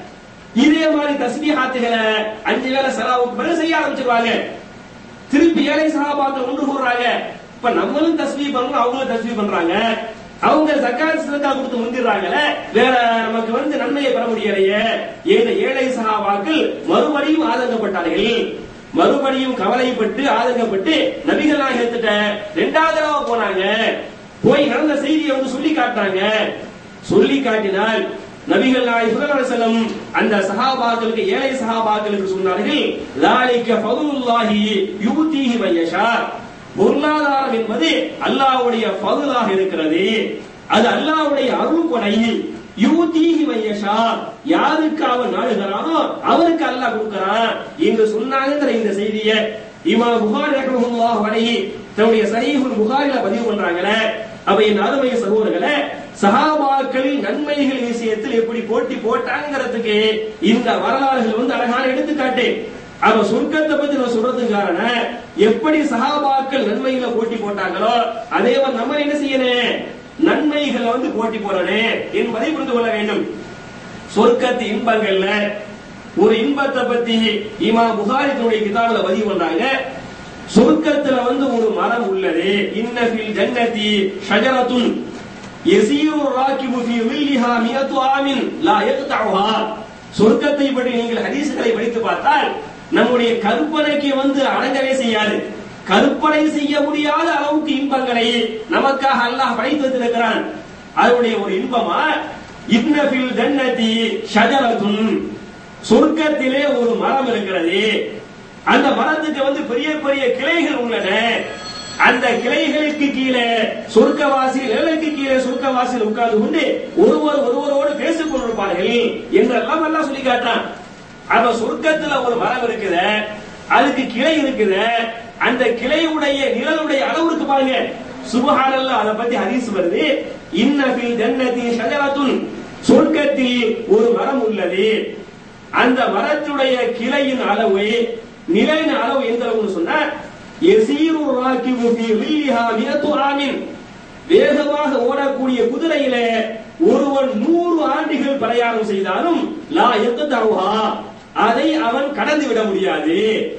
இதே மாதிரி தஸ்பீஹாத்துகளை 5 வேளை ஸலாவுக்கு பிறகு செய்ய ஆரம்பிச்சிருவாங்க. திருப்பி ஏழை சஹாபாக்கள் ஒன்று கூடுறாங்க. இப்ப நம்மளும் தஸ்பீஹ் பண்றோம், அவங்களும் தஸ்பீஹ் பண்றாங்க. அவங்க ஜகாத் சதகா கொடுத்து முந்திடுறாங்களே, வேற நமக்கு நன்மையை பெற முடியலையே. ஏழை சஹாபாக்கள் மறுபடியும் ஆதங்கப்பட்டார்கள். மறுபடியும் கவலைப்பட்டு ஆதங்கப்பட்டு நபிகள் நாயகத்திட்ட 2வது தடவை போனாங்க. போய் நடந்த செய்தியை சொல்லி காட்டினாங்க. சொல்லி காட்டினால் நபிகள் நாயகம் ஸல்லல்லாஹு அலைஹி வஸல்லம் அந்த சஹாபாக்களுக்கு ஏழை சஹாபாக்களுக்கு சொன்னார்கள், ذَلِكَ فَضْلُ اللَّهِ يُؤْتِيهِ مَن يَشَاءُ. பொருளாதாரம் என்பது அல்லாஹ்வுடைய ஃபضலாக இருக்கிறது. அது அல்லாஹ்வுடைய அருள் கொடை. யூதீஹி மன் யஷா, யாருக்கு அவன் நாடுகிறானோ அவருக்கு அல்லாஹ் கொடுக்கிறான் என்று சொன்னாங்க. இந்த செய்தியை இமாம் புகாரி ரஹ்மத்துல்லாஹி அலைஹி தன்னுடைய ஸஹீஹுல் புகாரில பதிவு பண்றாங்களே. அப்ப என் அருமை சகோதரர்களே, சஹாபாக்களின் நன்மைகள் விஷயத்தில் எப்படி போட்டி போட்டாங்கிறதுக்கு இந்த வரலாறுகள் அழகான எடுத்துக்காட்டு. அப்ப சொர்க்கத்தை பத்தி நம்ம சொல்றதுக்கு காரணம், எப்படி சஹாபாக்கள் நன்மைகளை போட்டி போட்டாங்களோ அதே மாதிரி நம்ம என்ன செய்யணும், நன்மைகளை போட்டி போடணும் என்பதை புரிந்து கொள்ள வேண்டும். சொர்க்கத்து இன்பங்கள்ல ஒரு இன்பத்தை பத்தி இமாம் புகாரி தன்னுடைய கிதாபுல பதிவு பண்றாங்க. சொர்க்கத்துல ஒரு மரம் உள்ளது. இன்ன ஃபில் ஜன்னதி ஷஜரத்துன் யஸீரு ராகிபு ஃபீ ظில்லிஹா 100 ஆமின் லா யக்தஉஹா. சொர்க்கத்தை பற்றி நீங்கள் ஹதீஸ்களை படித்து பார்த்தால் நம்முடைய கற்பனைக்கு அடங்கவே செய்யாது. கற்பனை செய்ய முடியாத அளவுக்கு இன்பங்களை நமக்காக அல்லாஹ் படைத்து வைத்திருக்கிறான். அதனுடைய ஒரு இன்பமா இன்ன ஃபில் ஜன்னதி ஷஜரத்துன், சொர்க்கத்திலே ஒரு மரம் இருக்கிறது. அந்த மரத்துக்கு பெரிய பெரிய கிளைகள் உள்ளன. அந்த கிளைகளுக்கு கீழே சொர்க்கவாசிகள், நிழலுக்கு கீழே சொர்க்கவாசிகள் உட்கார்ந்து கொண்டு ஒருவரோடு பேசிக் கொண்டிருப்பார்கள் என்றெல்லாம் அல்லாஹ் சொல்லி காட்டான். அப்ப சொர்க்கத்துல ஒரு மரம் இருக்குது, அதுக்கு கிளை இருக்குது. அந்த கிளையுடைய நிழலுடைய அளவு இருக்கு பாருங்க, சுப்ஹானல்லாஹ். அதை பத்தி ஹதீஸ் வருது, இன்ன ஃபில் ஜன்னதி ஷஜரத்துன், சொர்க்கத்தில் ஒரு மரம் உள்ளது. அந்த மரத்துடைய கிளையின் அளவு, நிலையின் அளவு எந்த அளவுன்னு சொன்னா, யஸீரு ராகிபு ஃபீ ظில்லிஹா 100 ஆமின், வேகமாக ஓடக்கூடிய குதிரையில ஒருவன் 100 ஆண்டுகள் பிரயாணம் செய்தாலும் லா யக்தஉஹா, அதை அவன் கடந்து விட முடியாது.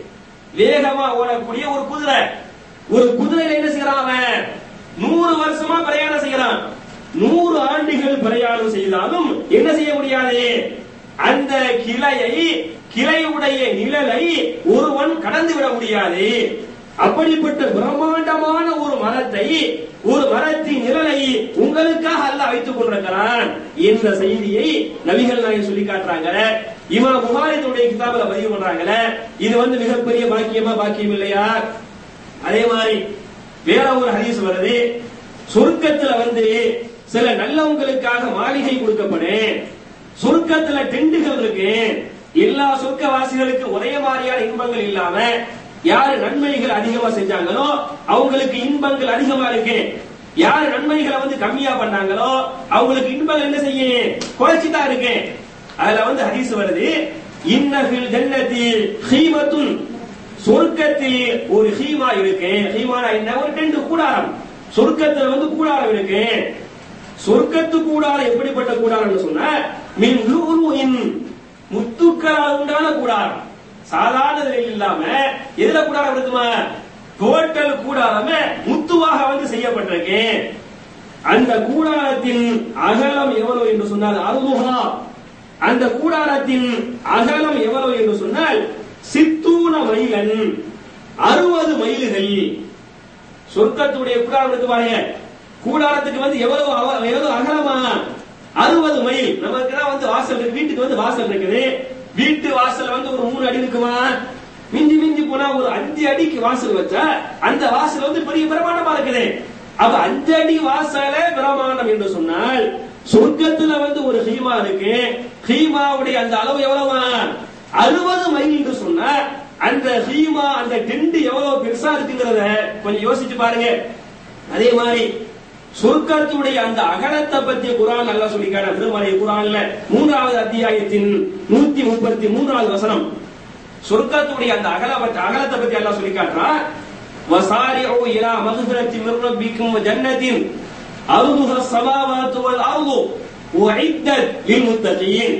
வேகமா ஓடக்கூடிய ஒரு குதிரையில என்ன செய்யறான், அவன் 100 வருஷமா பிரயாணம் செய்யறான். 100 ஆண்டுகள் பிரயாணம் செய்தாலும் என்ன செய்ய முடியாது, அந்த கிளையுடைய நிழலை ஒருவன் கடந்து விட முடியாது. அப்படிப்பட்ட பிரம்மாண்டமான ஒரு மரத்தை, ஒரு மரத்தின் நிழலை உங்களுக்காக அல்லாஹ் வைத்துக் கொண்டிருக்கிறான் என்ற செய்தியை நபிகள் நாயகம் சொல்லி காட்டுறாங்க. இமாம் புகாரி தன்னுடைய கிதாபுல பதிவு பண்றாங்க. இது மிகப்பெரிய பாக்கியம் இல்லையா? அதே மாதிரி வேற ஒரு ஹதீஸ் வருது, சொர்க்கத்துல சில நல்லவங்களுக்காக மாளிகை கொடுக்கப்படும். சொர்க்கத்துல டெண்டுகள் இருக்கு. எல்லா சொர்க்கவாசிகளுக்கு ஒரே மாதிரியான இன்பங்கள் இல்லாம யாரு நன்மைகள் அதிகமா செஞ்சாங்களோ அவங்களுக்கு இன்பங்கள் அதிகமா இருக்கு. யாரு நன்மைகளை கம்மியா பண்ணாங்களோ அவங்களுக்கு இன்பங்கள் என்ன செய்யும், குறைச்சுதான் இருக்கு. அதுல ஹதீஸ் வருது, இன்ன ஃபில் ஜன்னதி ஹீமத்துன், சொர்க்கத்தில் ஒரு ஹீமா இருக்கு. ஹீமானா என்ன, ஒரு டென்ட், கூடாரம். சொர்க்கத்துல கூடாரம் இருக்கு. சொர்க்கத்து கூடாரம் எப்படிப்பட்ட கூடாரம் சொன்னா, மின் லுஉலுஇன், முத்துக்களால் உண்டான கூடாரம். சாதாரண இல்லாம எதுல கூடாரம் இருக்குமா, டோட்டல் கூடாரம் முத்துவாக செய்யப்பட்டிருக்கு. அந்த கூடாரத்தின் அகலம் எவ்வளவு என்று சொன்னால் அருமுகா, அந்த கூடாரத்தின் அகலம் எவ்வளவு என்று சொன்னால் 60 மைலன், 60 மைல்கள். சொர்க்கத்துடைய கூடாரம் இருக்கு பாருங்க, கூடாரத்துக்கு எவ்வளவு அகலமா, 60 மைல். நமக்கு தான் வாசல் இருக்கு, வீட்டுக்கு வாசல் இருக்குது. வீட்டு வாசல் ஒரு 3 அடி இருக்குமா, மிஞ்சி போனா ஒரு 5 அடிக்கு வாசல் வச்சா அந்த வாசல் பெரிய பிரமாண்டமா இருக்குது. அப்ப 5 அடி வாசல பிரமாண்டம் என்று சொன்னால் சொர்க்கத்துல ஒரு ஹீமா இருக்கு. ஹீமாவுடைய அந்த அளவு எவ்வளவா, 60 மைல் என்று சொன்னா அந்த ஹீமா அந்த டென்ட் எவ்வளவு பெருசா இருக்குங்கிறத கொஞ்சம் யோசிச்சு பாருங்க. அதே மாதிரி சொர்க்கத்துடைய அந்த அகலத்தை பத்தி குர்ஆன் நல்லா சொல்லிக்கான திருமறை குர்ஆன்ல 3வது அத்தியாயத்தின் 133வது வசனம் சொர்க்கத்துடைய அந்த அகலத்தை பத்தி அல்லாஹ் சொல்லி காட்டுறான். வசாரிஉ இலா மக்ஃபிரத்தின் மிர் ரப்பிக்கும் வ ஜன்னத்தின் அர்துஹா ஸமாவாத்து வல் அர்து உஇத்தத் லில் முத்தகீன்.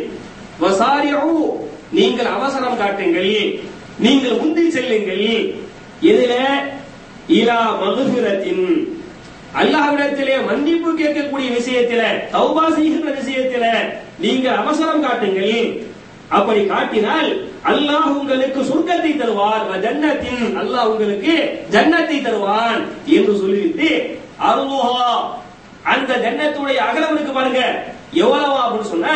வசாரிஉ நீங்கள் அவசரம் காட்டுங்கள், நீங்கள் முந்தி செல்லுங்கள். இதில இலா மக்ஃபிரத்தின் அல்லாஹ்விடத்திலே மன்னிப்பு கேட்கக்கூடிய விஷயத்தில தௌபா செய்கின்ற விஷயத்தில நீங்கள் அவசரம் காட்டுங்கள். அப்படி காட்டினால் அல்லாஹ் உங்களுக்கு சொர்க்கத்தை தருவார். ஜன்னத்தின் அல்லாஹ் உங்களுக்கு ஜன்னத்தை தருவான் என்று சொல்லிவிட்டு அர்துஹா அந்த ஜன்னத்துடைய அகலம் இருக்கு பாருங்க எவ்வளவு அப்படின்னு சொன்ன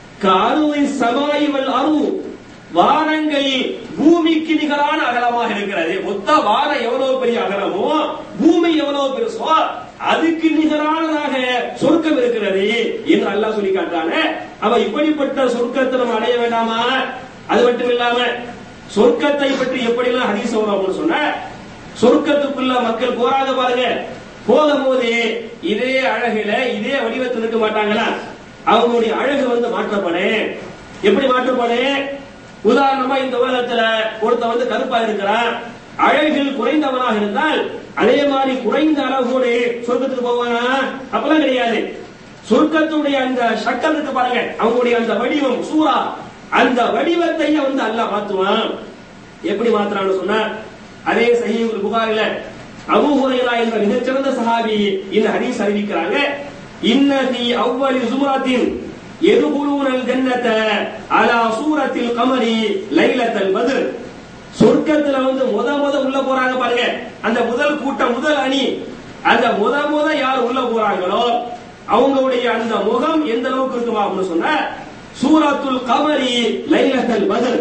கஅர்தி ஸமாஇ வல் அர்து வானங்கள் பூமிக்கு நிகரான அகலமாக இருக்கிறது. மொத்த வானம் எவ்வளவு பெரிய அகலமோ பூமி எவ்வளவு பெருசோ அதுக்கு நிகரானதாக சொர்க்கம் இருக்கிறது என்று அல்லாஹ் சொல்லி காட்டுறாங்க. அவ இப்படிப்பட்ட சொர்க்கத்தை நம்ம அடைய வேண்டாமா? அது மட்டும் இல்லாம சொர்க்கத்தை பற்றி எப்படிலாம் ஹதீஸ் வரும் சொன்ன சொர்க்கத்துக்குள்ள மக்கள் போறாங்க பாருங்க, போகும்போது இதே அழகுல இதே வடிவத்தில் இருக்க மாட்டாங்களா? அவங்களுடைய அழகு மாற்றப்படும். எப்படி மாற்றப்படும்? உதாரணமா இந்த உலகத்துல ஒருத்த கருப்பா இருக்கிறான், அழகில் குறைந்தவனாக இருந்தால் அதே மாதிரி குறைந்த அளவோடு சொர்க்கத்துக்கு போவானா? அப்பெல்லாம் கிடையாது. சொர்க்கத்துடைய அந்த சக்கல் இருக்கு பாருங்க, அவங்களுடைய அந்த வடிவம் சூரா, அந்த வடிவத்தை அல்லாஹ் மாத்துவான். எப்படி மாத்துறான்னு சொன்னா அதே சஹீஹுல் புகாரில அபூ ஹுரைரா என்ற மிகச்சிறந்த சஹாபி இந்த ஹதீஸ் அறிவிக்கிறாங்க. இன்ன ஃபீ அவ்வலி ஸும்ரத்தின் யதுகுலூனல் ஜன்னத அலா சூரத்தில் கமரி லைலத்தல் பத்ர். சொர்க்கத்துல முத உள்ள போறாங்க பாருங்க, அந்த முதல் கூட்டம் முதல் அணி, அந்த முத யார் உள்ள போறாங்களோ அவங்களுடைய அந்த முகம் எந்த அளவுக்கு இருக்குமா அப்படின்னு சொன்னா சூரத்துல் கமரி லைலத்தல் பத்ர்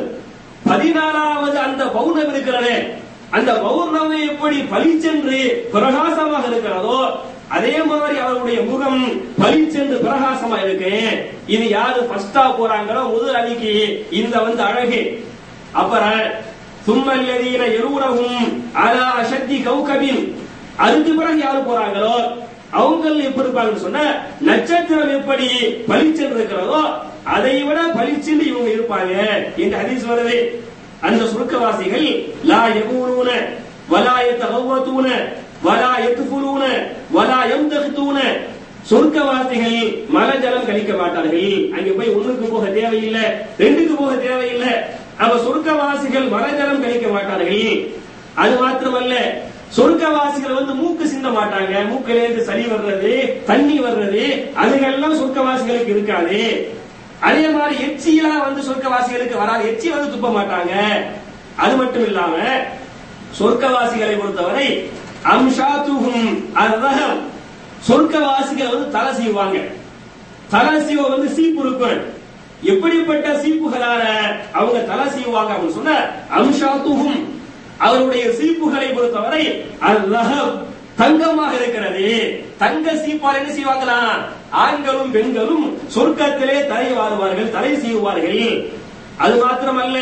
14வது அந்த பௌர்ணமி இருக்கிறதே, அந்த பௌர்ணமி எப்படி பளிச்சென்று பிரகாசமாக இருக்கிறதோ அதே மாதிரி அவருடைய முகம் பளிச்சென்று பிரகாசமா இருக்கு. இது யாரு ஃபர்ஸ்டா போறாங்களோ முதல் அணிக்கு இந்த அழகு. அப்புறம் சும்மல்லதீன யரூனஹும் அலா அஷத்தி கௌகபின், அதுக்கு பிறகு யாரு போறாங்களோ அவங்க எப்படி இருப்பாங்கன்னு சொன்னா நட்சத்திரம் எப்படி பளிச்சென்று இருக்கிறதோ அதை விட பளிச்சென்று இவங்க இருப்பாங்க என்று ஹதீஸ் வருது. அந்த சொர்க்கவாசிகள் லா யகூலூன வலா யதகவதுன வலா யத்ஃபுலூன வலா யம்தஹிதுன, சொர்க்கவாசிகள் மலஜலம் கழிக்க மாட்டார்கள். அங்க போய் ஒண்ணுக்கு போக தேவையில்லை, ரெண்டுக்கு போக தேவையில்லை. அவ சொர்க்கவாசிகள் மலஜலம் கழிக்க மாட்டார்கள். அது மாத்திரமல்ல, சொர்க்கவாசிகள் மூக்கு சிந்த மாட்டாங்க. மூக்கிலேருந்து சளி வர்றது தண்ணி வர்றது அதுகெல்லாம் சொர்க்கவாசிகளுக்கு இருக்காது. அதே மாதிரி எச்சியெல்லாம் சொர்க்கவாசிகளுக்கு வராது, எச்சி துப்ப மாட்டாங்க. அது மட்டும் இல்லாம சொர்க்கவாசிகளை பொறுத்தவரை அம்ஷாத்துஹும் அர்ரஹம், சொர்க்கவாசிகள் தலை சீவுவாங்க. தலை சீவ சீப்பு இருக்கும். எப்படிப்பட்ட சீப்புகளால அவங்க தலை சீவுவாங்க அப்படின்னு சொன்ன அம்ஷாத்துஹும், அவருடைய சீப்புகளை பொறுத்தவரை அர்ரஹம் தங்கமாக இருக்கிறது. தங்க சீப்பால் என்ன செய்வாங்களா? ஆண்களும் பெண்களும் சொர்க்கத்திலே தலை வாருவார்கள், தலை சீவுவார்கள். அது மாத்திரமல்ல,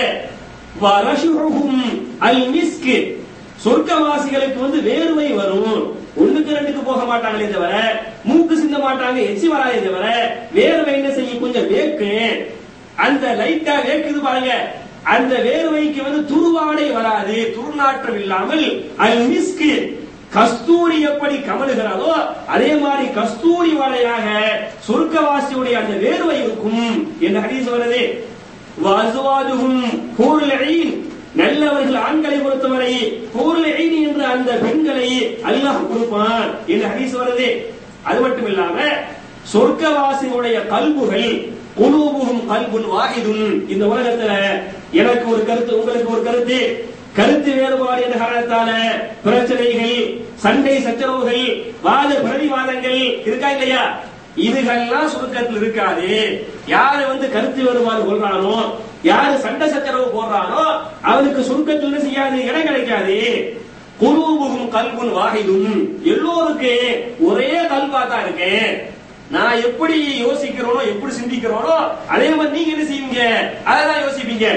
வரஷுஹும் அல் மிஸ்க், சொர்க்கவாசிகளுக்கு வேர்வை வரும். ஒண்ணுக்கு ரெண்டுக்கு போக மாட்டாங்களே தவிர, மூக்கு சிந்த மாட்டாங்க, எச்சி வராதே தவிர வேர்வை என்ன செய்யும்? கொஞ்சம் வேக்கு. அந்த லைட்டா வேக்குது பாருங்க, அந்த வேர்வைக்கு துருவாடை வராது, துர்நாற்றம் இல்லாமல் அல் மிஸ்க், கஸ்தூரி எப்படி கமலுகிறதோ அதே மாதிரி கஸ்தூரி வாடையாக சொர்க்கவாசியுடைய அந்த வேர்வை இருக்கும் என்று ஹதீஸ் வருது. வஅஸ்வாஜுஹும் ஹூருல் ஈன், நல்லவர்கள் ஆண்களை பொறுத்தவரை ஹூருல் ஈன் என்ற அந்த பெண்களை அல்லாஹ் கொடுப்பான் என்று ஹதீஸ் வருது. அது மட்டும் இல்லாம சொர்க்கவாசியுடைய கல்புகள் குலூபுஹும் கல்புன் வாஹிதுன், இந்த உலகத்துல எனக்கு ஒரு கருத்து உங்களுக்கு ஒரு கருத்து, கருத்து வேறுபாடு என்ற காரணத்தால பிரச்சனைகள், சண்டை சச்சரவுகள், வாத பிரதிவாதங்கள் இருக்கா இல்லையா? இதுகள்லாம் சொர்க்கத்தில் இருக்காது. யாரு கருத்து வேறுபாடு கொள்றானோ, யாரு சண்டை சச்சரவு போடுறானோ அவனுக்கு சொர்க்கத்தில் செய்யாது, இடம் கிடைக்காது. குலூபுஹும் கல்புன் வாஹிதுன், எல்லோருக்கு ஒரே கல்பா தான் இருக்கு. நான் எப்படி யோசிக்கிறோனோ எப்படி சிந்திக்கிறோனோ அதே மாதிரி நீங்க என்ன செய்வீங்க, அதான் யோசிப்பீங்க.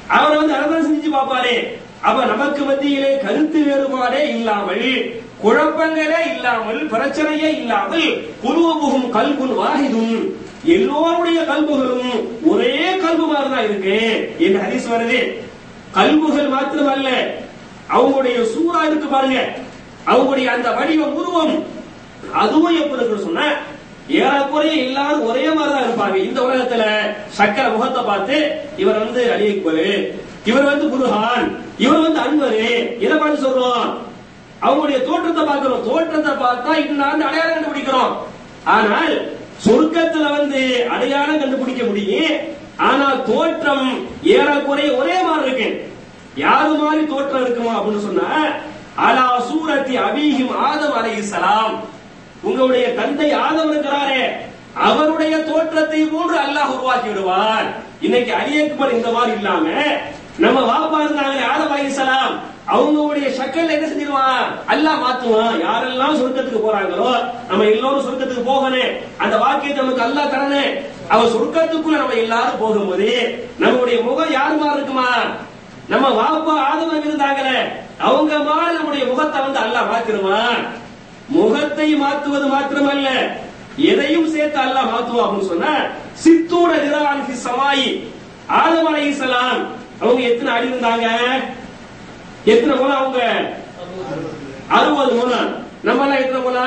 அவரை வந்து அதான் செஞ்சு பார்ப்பாரு. அப்ப நமக்கு மத்தியிலே கருத்து வேறுபாடே இல்லாமல், குழப்பங்களே இல்லாமல், பிரச்சனையே இல்லாமல், குலூபுஹும் கல்புன் வாஹிதுன், எல்லோருடைய கல்புகளும் ஒரே கல்பு மாதிரிதான் இருக்கு என்று ஹதீஸ் வருது. கல்புகள் மாத்திரமல்ல, அவங்களுடைய சூரா இருக்கு பாருங்க, அவங்களுடைய அந்த வடிவம் உருவம், அதுவும் எப்படி இருக்கு சொன்ன ஏறக்குறைய எல்லாரும் ஒரே மாதிரிதான் இருப்பாங்க. இந்த உலகத்துல சக்கர முகத்தை பார்த்து இவர் வந்து அலி அக்பர், இவர் வந்து புர்ஹான், இவர் வந்து அன்வரு, இதை பார்த்து சொல்றோம். அவங்களுடைய தோற்றத்தை பார்க்கிறோம், தோற்றத்தை பார்த்தா இன்னும் அடையாளம் கண்டுபிடிக்கிறோம். ஆனால் சொர்க்கத்துல வந்து அடையாளம் கண்டுபிடிக்க முடியும். ஆனால் தோற்றம் ஏறக்குறைய ஒரே மாதிரி இருக்கு. யாரு மாதிரி தோற்றம் இருக்குமா அப்படின்னு சொன்னா, அலா சூரத்தி அபீஹிம் ஆதம் அலைஹிஸ்ஸலாம், உங்களுடைய தந்தை ஆதம் இருக்கிறாரே அவருடைய தோற்றத்தை போன்று அல்லாஹ் உருவாக்கி விடுவார். இன்னைக்கு அலி அக்பர் இந்த மாதிரி இல்லாம நம்ம வாப்பா இருந்தாங்க ஆதம் அலைஹிஸ்ஸலாம், அவங்களுடைய ஷக்கல் என்ன செஞ்சிருவான் அல்லாஹ் மாத்துவான். யாரெல்லாம் சொர்க்கத்துக்கு போறாங்களோ நம்ம எல்லாரும் சொர்க்கத்துக்கு போகணும், அந்த வாக்கியத்தை நமக்கு அல்லாஹ் தரணும். அவ சொர்க்கத்துக்குள்ள நம்ம எல்லாரும் போகும்போது நம்மளுடைய முகம் யாரு மாதிரி இருக்குமா, நம்ம வாப்பா ஆதம் இருந்தாங்களே அவங்க மாதிரி நம்முடைய முகத்தை வந்து அல்லாஹ் மாத்திருவான். முகத்தை மாத்துவது மாத்திரமல்ல, எதையும் சேர்த்து அல்லாஹ் மாத்துவான் அப்படின்னு சொன்னா, சித்தூர திரான் ஃபி ஸமாயி, ஆதம் அலைஹிஸ்ஸலாம் அவங்க எத்தனை அடி இருந்தாங்க, எத்தனை முறை அவங்க 60 முறை. நம்ம எல்லாம் எத்தனை முறை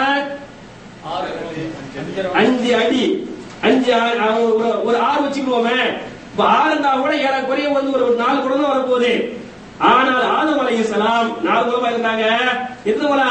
5 அடி, 5 ஒரு 6 வச்சுக்குவோமே. இப்ப 6 கூட ஏறக்குறைய வந்து ஒரு 4 கூட தான் வரப்போகுது. ஆனால் ஆதம் அலைஹிஸ்ஸலாம் 4 முறை இருந்தாங்க. எத்தனை முறை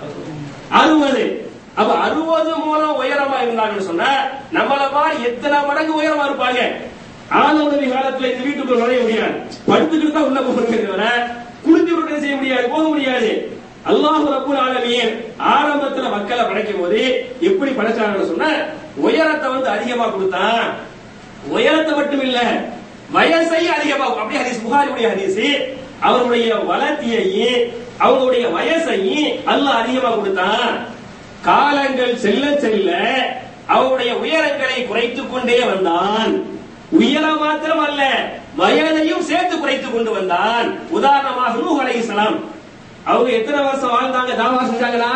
60. அப்ப 60 மூலம் உயரமா இருந்தாங்கன்னு சொன்னா நம்மள மாதிரி எத்தனை மடங்கு உயரமா இருப்பாங்க. ஆதம் நபி காலத்துல இந்த வீட்டுக்குள்ள நுழைய முடியாது, படுத்துக்கிட்டு தான் உள்ள போகிறவர குளித்து விட்டு செய்ய முடியாது, போக முடியாது. அல்லாஹ் ரப்பல் ஆலமீன் ஆரம்பத்துல மக்களை படைக்கும் போது எப்படி படைச்சாங்கன்னு சொன்னா, உயரத்தை வந்து அதிகமா கொடுத்தான். உயரத்தை மட்டும் இல்ல, வயசை அதிகமா, அப்படி ஹதீஸ் புகாரியுடைய ஹதீஸ், அவருடைய வளர்த்தியையும் அவங்களுடைய வயசையும் அல்லாஹ் அதிகமா கொடுத்தான். காலங்கள் செல்ல செல்ல அவருடைய உயரங்களை குறைத்துக் கொண்டே வந்தான். உயரம் மாத்திரம் அல்ல, வயதையும் சேர்த்து குறைத்துக் கொண்டு வந்தான். உதாரணமாக நூஹ் அலைஹிஸ்ஸலாம், அவங்க எத்தனை வருஷம் வாழ்ந்தாங்க, தாவா செஞ்சாங்களா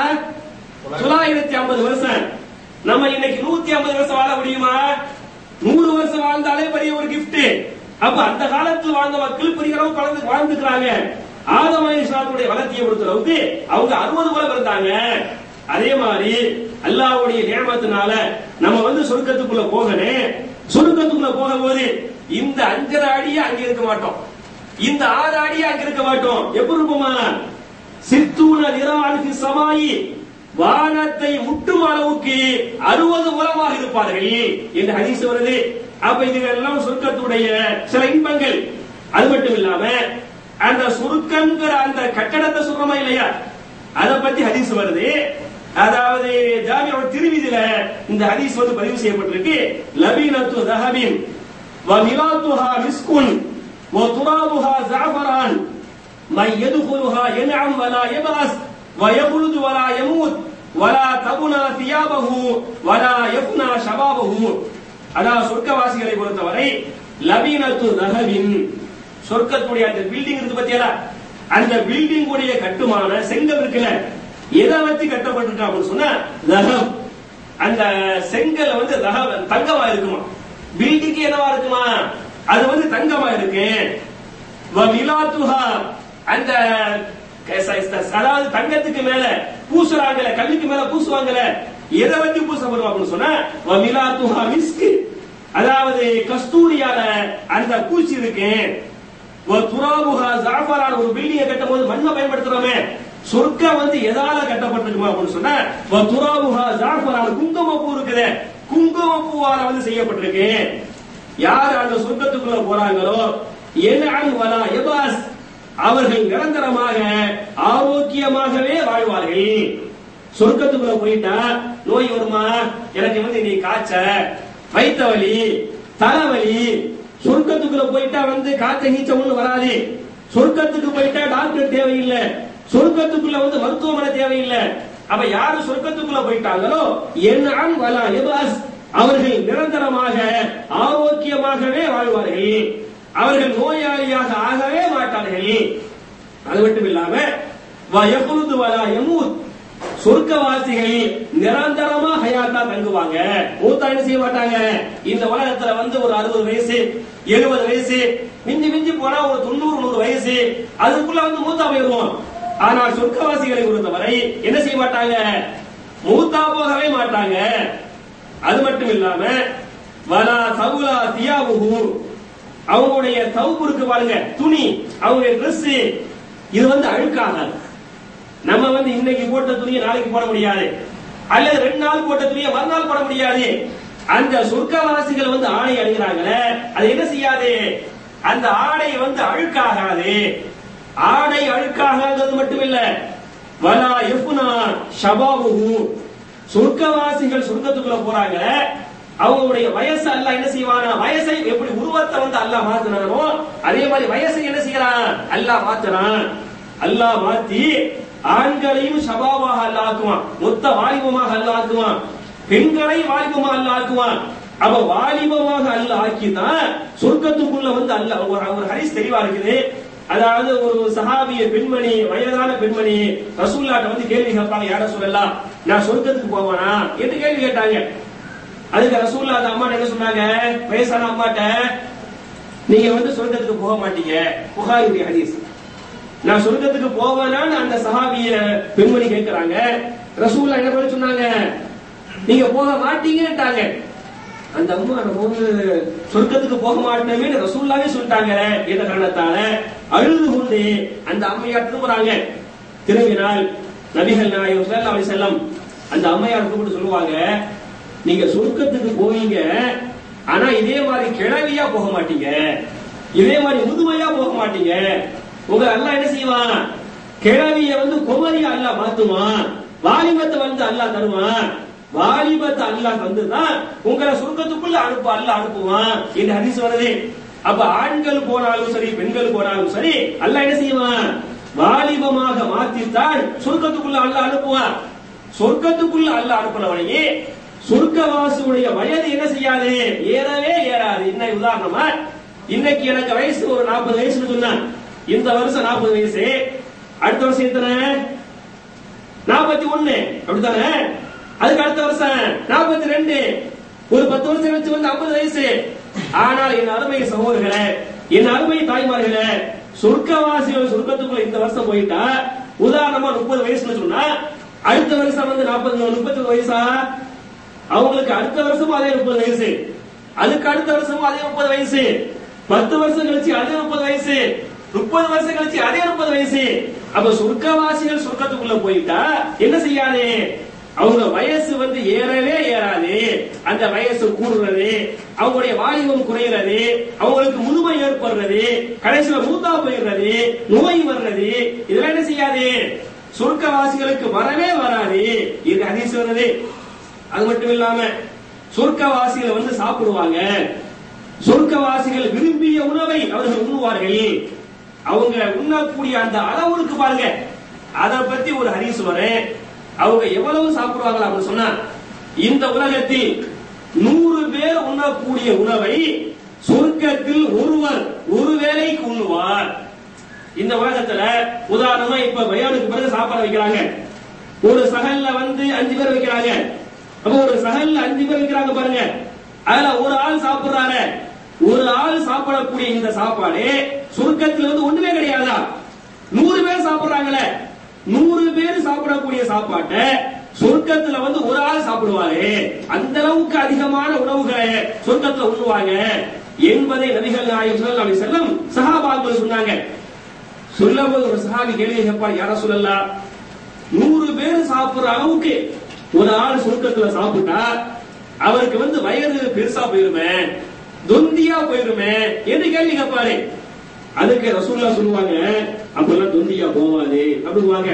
950 வருஷம். நம்ம இன்னைக்கு 150 வருஷம் வாழ முடியுமா? 100 வருஷம் வாழ்ந்தாலே பெரிய ஒரு கிஃப்ட். அப்ப அந்த காலத்தில் வாழ்ந்த மக்கள் பெரிய அளவு வாழ்ந்துக்கிறாங்க. ஆதம் அலைஹிஸ்ஸலாமுடைய வளர்ச்சியை பொறுத்தளவுக்கு அவங்க 60 போல இருந்தாங்க. அதே மாதிரி அல்லாஹ்வுடைய நியமத்தினால நம்ம வந்து சொர்க்கத்துக்குள்ள போகணும். சொர்க்கத்துக்குள்ள போகும்போது இந்த 5 அடியே அங்க இருக்க மாட்டோம், இந்த 6 அடியே அங்க இருக்க மாட்டோம். எப்படி இருப்போமா, சித்தூன நிரான் ஃபி ஸமாயி, வானத்தை முட்டும் அளவுக்கு 60 மூலமாக இருப்பார்கள் என்று ஹதீஸ் வருது. அப்ப இதுவெல்லாம் சொர்க்கத்துடைய சில இன்பங்கள். அது மட்டும் இல்லாம அந்த சுருக்கங்கிற அந்த கட்டடத்தை சொல்றோமா இல்லையா, அத பத்தி ஹதீஸ் வருது. அதாவது ஜாமிஉ திர்மிதில இந்த ஹதீஸ் வந்து பதிவு செய்யப்பட்டிருக்கு. லபீனத்து ذهبின் வமிலாத்துஹா மிஸ்குன் வதுராபுஹா ஜஅஃபரான் மை யதுகுலுஹா யன்அம் வலா யபஸ் வயகுலுது வலா யமூத் வலா தபுனா தியாபஹு வலா யஃப்னா ஷபாபஹு. அதாவது சொர்க்கவாசிகளை பொறுத்தவரை லபீனத்து ذهبின், சொர்க்கத்துடைய அந்த பில்டிங் இருக்கு பத்தியா, அந்த பில்டிங் உடைய கட்டுமான செங்கல் இருக்குல்ல, எதை வச்சு கட்டப்பட்டிருக்கா அப்படின்னு சொன்னா தஹப். அந்த செங்கல் வந்து தங்கமா இருக்குமா, பில்டிங் என்னவா இருக்குமா, அது வந்து தங்கமா இருக்கு. வமிலாத்துஹா, அந்த அதாவது தங்கத்துக்கு மேல பூசுறாங்கல, கல்லுக்கு மேல பூசுவாங்கல, எதை வச்சு பூசப்படும் அப்படின்னு சொன்னா வமிலாத்துஹா மிஸ்க், அதாவது கஸ்தூரியால அந்த பூச்சி இருக்கு. துராபுஹா ஜஅஃபரான், ஒரு பில்டிங் கட்டும் போது மண்ணை பயன்படுத்துறோமே, சொர்க்கம் வந்து எதால கட்டப்பட்டிருக்குமா அப்படின்னு சொன்னா துராபுஹா ஜஅஃபரான், குங்குமப்பூ இருக்குது, குங்குமப்பூவால வந்து செய்யப்பட்டிருக்கு. யார் அந்த சொர்க்கத்துக்குள்ள போறாங்களோ யன்அம் வலா யபாஸ், அவர்கள் நிரந்தரமாக ஆரோக்கியமாகவே வாழ்வார்கள். சொர்க்கத்துக்குள்ள போயிட்டா நோய் வருமா, எனக்கு வந்து நீ காய்ச்ச, வயிற்று வலி, தலைவலி, சொர்க்கத்துக்குள்ள போயிட்டா வந்து காய்ச்ச நீச்ச ஒண்ணு வராது. சொர்க்கத்துக்கு போயிட்டா டாக்டர் தேவையில்லை, சொர்க்கத்துக்குள்ள வந்து மருத்துவமனை தேவையில்லை. அப்ப யாரு சொர்க்கத்துக்குள்ள போயிட்டாங்களோ யன்அம் வலா யபாஸ், அவர்கள் நிரந்தரமாக ஆரோக்கியமாகவே வாழ்வார்கள். அவர்கள் நோயாளியாக ஆகவே மாட்டார்கள். அது மட்டும் இல்லாம வயகுது வலா யமூத், சொர்க்கவாசிகள் நிரந்தரமா ஹயாத்தா தங்குவாங்க. மூத்தா என்ன செய்ய மாட்டாங்க. இந்த உலகத்துல வந்து ஒரு 60 வயசு 70 வயசு மிஞ்சி மிஞ்சி போனா ஒரு 90-100 வயசு அதுக்குள்ள வந்து மூத்தா போயிருவோம். ஆனால் சொர்க்கவாசிகளை பொறுத்தவரை என்ன செய்ய மாட்டாங்க, மூத்தா போகவே மாட்டாங்க. அது மட்டும் இல்லாம வலா தவுலா தியாபுஹு, அவங்களுடைய தவுப்பு இருக்கு பாருங்க, துணி, அவங்களுடைய Dress இது வந்து அழுக்காகாது. நம்ம வந்து இன்னைக்கு போட்ட துணியை நாளைக்கு போட முடியாது, அல்லது 2 நாள் போட்ட துணியை மறுநாள் போட முடியாது. அந்த சொர்க்கவாசிகள் வந்து ஆடை அணிகிறாங்களே, அது என்ன செய்யாது, அந்த ஆடை வந்து அழுக்காகாது. ஆடை அழுக்காகாதது மட்டும் இல்ல, வலா யஃபுனா ஷபாபுஹு, சொர்க்கவாசிகள் சொர்க்கத்துக்குள்ள போறாங்க, அவங்களுடைய வயசு அல்லாஹ் என்ன செய்வானா, வயசை எப்படி உருவத்தை வந்து அல்லாஹ் மாத்துனானோ அதே மாதிரி வயசை என்ன செய்யறான், அல்லாஹ் மாத்துறான். அல்லாஹ் மாத்தி ஆண்களையும் ஷபாபாக அல்லாஹ் ஆக்குவான், மொத்த வாலிபமாக அல்லாஹ் ஆக்குவான், பெண்களை வாலிபமாக அல்லாஹ் ஆக்குவான். அப்ப வாலிபமாக அல்லாஹ் ஆக்கிதான் சொர்க்கத்துக்குள்ள வந்து அல்லாஹ் ஒரு ஹதீஸ் தெளிவா இருக்குது. அதாவது ஒரு சஹாபிய பெண்மணி, வயதான பெண்மணி ரசூலுல்லாஹ் வந்து கேள்வி கேட்பாங்க, யார சொல்லலாம் நான் சொர்க்கத்துக்கு போவானா என்று கேள்வி கேட்டாங்க. அதுக்கு ரசூலுல்லாஹ் அந்த அம்மா என்ன சொன்னாங்க, வயசான அம்மாட்ட நீங்க வந்து சொர்க்கத்துக்கு போக மாட்டீங்க, புகாரி ஹதீஸ். நான் சொர்க்கத்துக்கு போவேனான்னு அந்த சஹாபிய பெண்மணி கேட்கிறாங்க. ரசூலுல்லாஹ் என்ன பண்ண சொன்னாங்க, நீங்க போக மாட்டீங்கன்னுட்டாங்க. அந்த அம்மா நம்ம சொர்க்கத்துக்கு போக மாட்டோமே ரசூலுல்லாஹ்வே சொல்லிட்டாங்க என்ற காரணத்தால அழுது கொண்டு அந்த அம்மையார் திரும்புறாங்க. திரும்பினால் நபிகள் நாயகம் ஸல்லல்லாஹு அலைஹி வஸல்லம் அந்த அம்மையார் கூப்பிட்டு சொல்லுவாங்க, நீங்க சொர்க்கத்துக்கு போவீங்க, ஆனா இதே மாதிரி கிழவியா போக மாட்டீங்க, இதே மாதிரி முதுமையா போக மாட்டீங்க. உங்க அல்லாஹ் என்ன செய்வான், கிழவிய வந்து குமரியா அல்லாஹ் மாத்துவான், வாலிபத்தை வந்து அல்லாஹ் தருவான், வாலிபத்தை அல்லாஹ் தந்துதான் உங்களை சொர்க்கத்துக்குள்ள அல்லாஹ் அனுப்புவான் என்று ஹதீஸ் வருது. அப்ப ஆண்கள் போனாலும் சரி பெண்கள் போனாலும் சரி அல்லாஹ் என்ன செய்வான், வாலிபமாக மாத்தித்தான் சொர்க்கத்துக்குள்ள அல்லாஹ் அனுப்புவான். சொர்க்கத்துக்குள்ள அல்லாஹ் அனுப்புனவனையே சொர்க்கவாசியுடைய வயது என்ன செய்யாது, ஏறவே ஏறாது. இன்னைக்கு உதாரணமா, இன்னைக்கு எனக்கு வயசு ஒரு 40 வயசுன்னு சொன்னான், இந்த வருஷம் 40 வயசு, அடுத்த வருஷம் எத்தனை 41 அப்படித்தானே, அதுக்கு அடுத்த வருஷம் 42, ஒரு 10 வருஷம் கழிச்சு வந்து 50 வயசு. ஆனால் என் அருமை சகோதரர்களே, என் அருமை தாய்மார்களே, சொர்க்கவாசிகள் சொர்க்கத்துக்குள்ள இந்த வருஷம் போயிட்டா, உதாரணமா 30 வயசுன்னு சொன்னா அடுத்த வருஷம் வந்து 30 வயசா, அவங்களுக்கு அடுத்த வருஷமும் அதே 30 வயசு, அதுக்கு அடுத்த வருஷமும் அதே 30 வயசு, 10 வருஷம் கழிச்சு அதே 30 வயசு, 30 வருஷம் கழிச்சு அதே 30 வயசு. அப்ப சொர்க்கவாசிகள் சொர்க்கத்துக்குள்ள போயிட்டா என்ன செய்யாது, அவங்க வயசு வந்து ஏறவே ஏறாது. அந்த வயசு கூடுறது, அவங்களுடைய வாலிபம் குறைகிறது, அவங்களுக்கு முதுமை ஏற்படுறது, கடைசியில மூத்தா போயிடுறது, நோய் வர்றது, இதெல்லாம் என்ன செய்யாது, சொர்க்கவாசிகளுக்கு வரவே வராது. இது ஹதீஸ் வருது. அது மட்டும் இல்லாம சொர்க்கவாசிகள் வந்து சாப்பிடுவாங்க, சொர்க்கவாசிகள் விரும்பிய உணவை அவர்கள் உண்ணுவார்கள். அவங்க உண்ணக்கூடிய அந்த அளவுக்கு பாருங்க, அதை பத்தி ஒரு ஹதீஸ் வரும். அவங்க எவ்வளவு சாப்பிடுவாங்களா அப்படின்னு சொன்னா, இந்த உலகத்தில் 100 பேர் உண்ணக்கூடிய உணவை சொர்க்கத்தில் ஒருவர் ஒரு வேளைக்கு உண்ணுவார். இந்த உலகத்துல உதாரணமா இப்ப பயானுக்கு பிறகு சாப்பாடு வைக்கிறாங்க, ஒரு சகல்ல வந்து 5 பேர் வைக்கிறாங்க. அப்ப ஒரு சகல்ல 5 பேர் வைக்கிறாங்க பாருங்க, அதுல ஒரு ஆள் சாப்பிடுறாரு, ஒரு ஆள் சாப்பிடக்கூடிய இந்த சாப்பாடு சொர்க்கத்தில் வந்து ஒண்ணுமே கிடையாதா, 100 பேர் சாப்பிடுறாங்களே, 100 பேர் சாப்பிடக்கூடிய சாப்பாட்டை சொர்க்கத்துல வந்து ஒரு ஆள் சாப்பிடுவாரு. அந்த அளவுக்கு அதிகமான உணவுகளை சொர்க்கத்துல உண்ணுவாங்க என்பதை நபிகள் நாயகம் ஸல்லல்லாஹு அலைஹி வஸல்லம் சஹாபாக்கள் சொன்னாங்க. சொல்லும்போது ஒரு சஹாபி கேள்வி கேட்பார், யார சொல்லலாம், 100 பேர் சாப்பிடுற அளவுக்கு ஒரு ஆள் சொர்க்கத்துல சாப்பிட்டா அவருக்கு வந்து வயது பெருசா போயிருமே, தொந்தியா போயிருமே என்று கேள்வி கேட்பாரு. அதுக்கு ரசூலுல்லாஹ் சொல்லுவாங்க, அப்பெல்லாம் தொந்தியா போவாது அப்படிங்குவாங்க.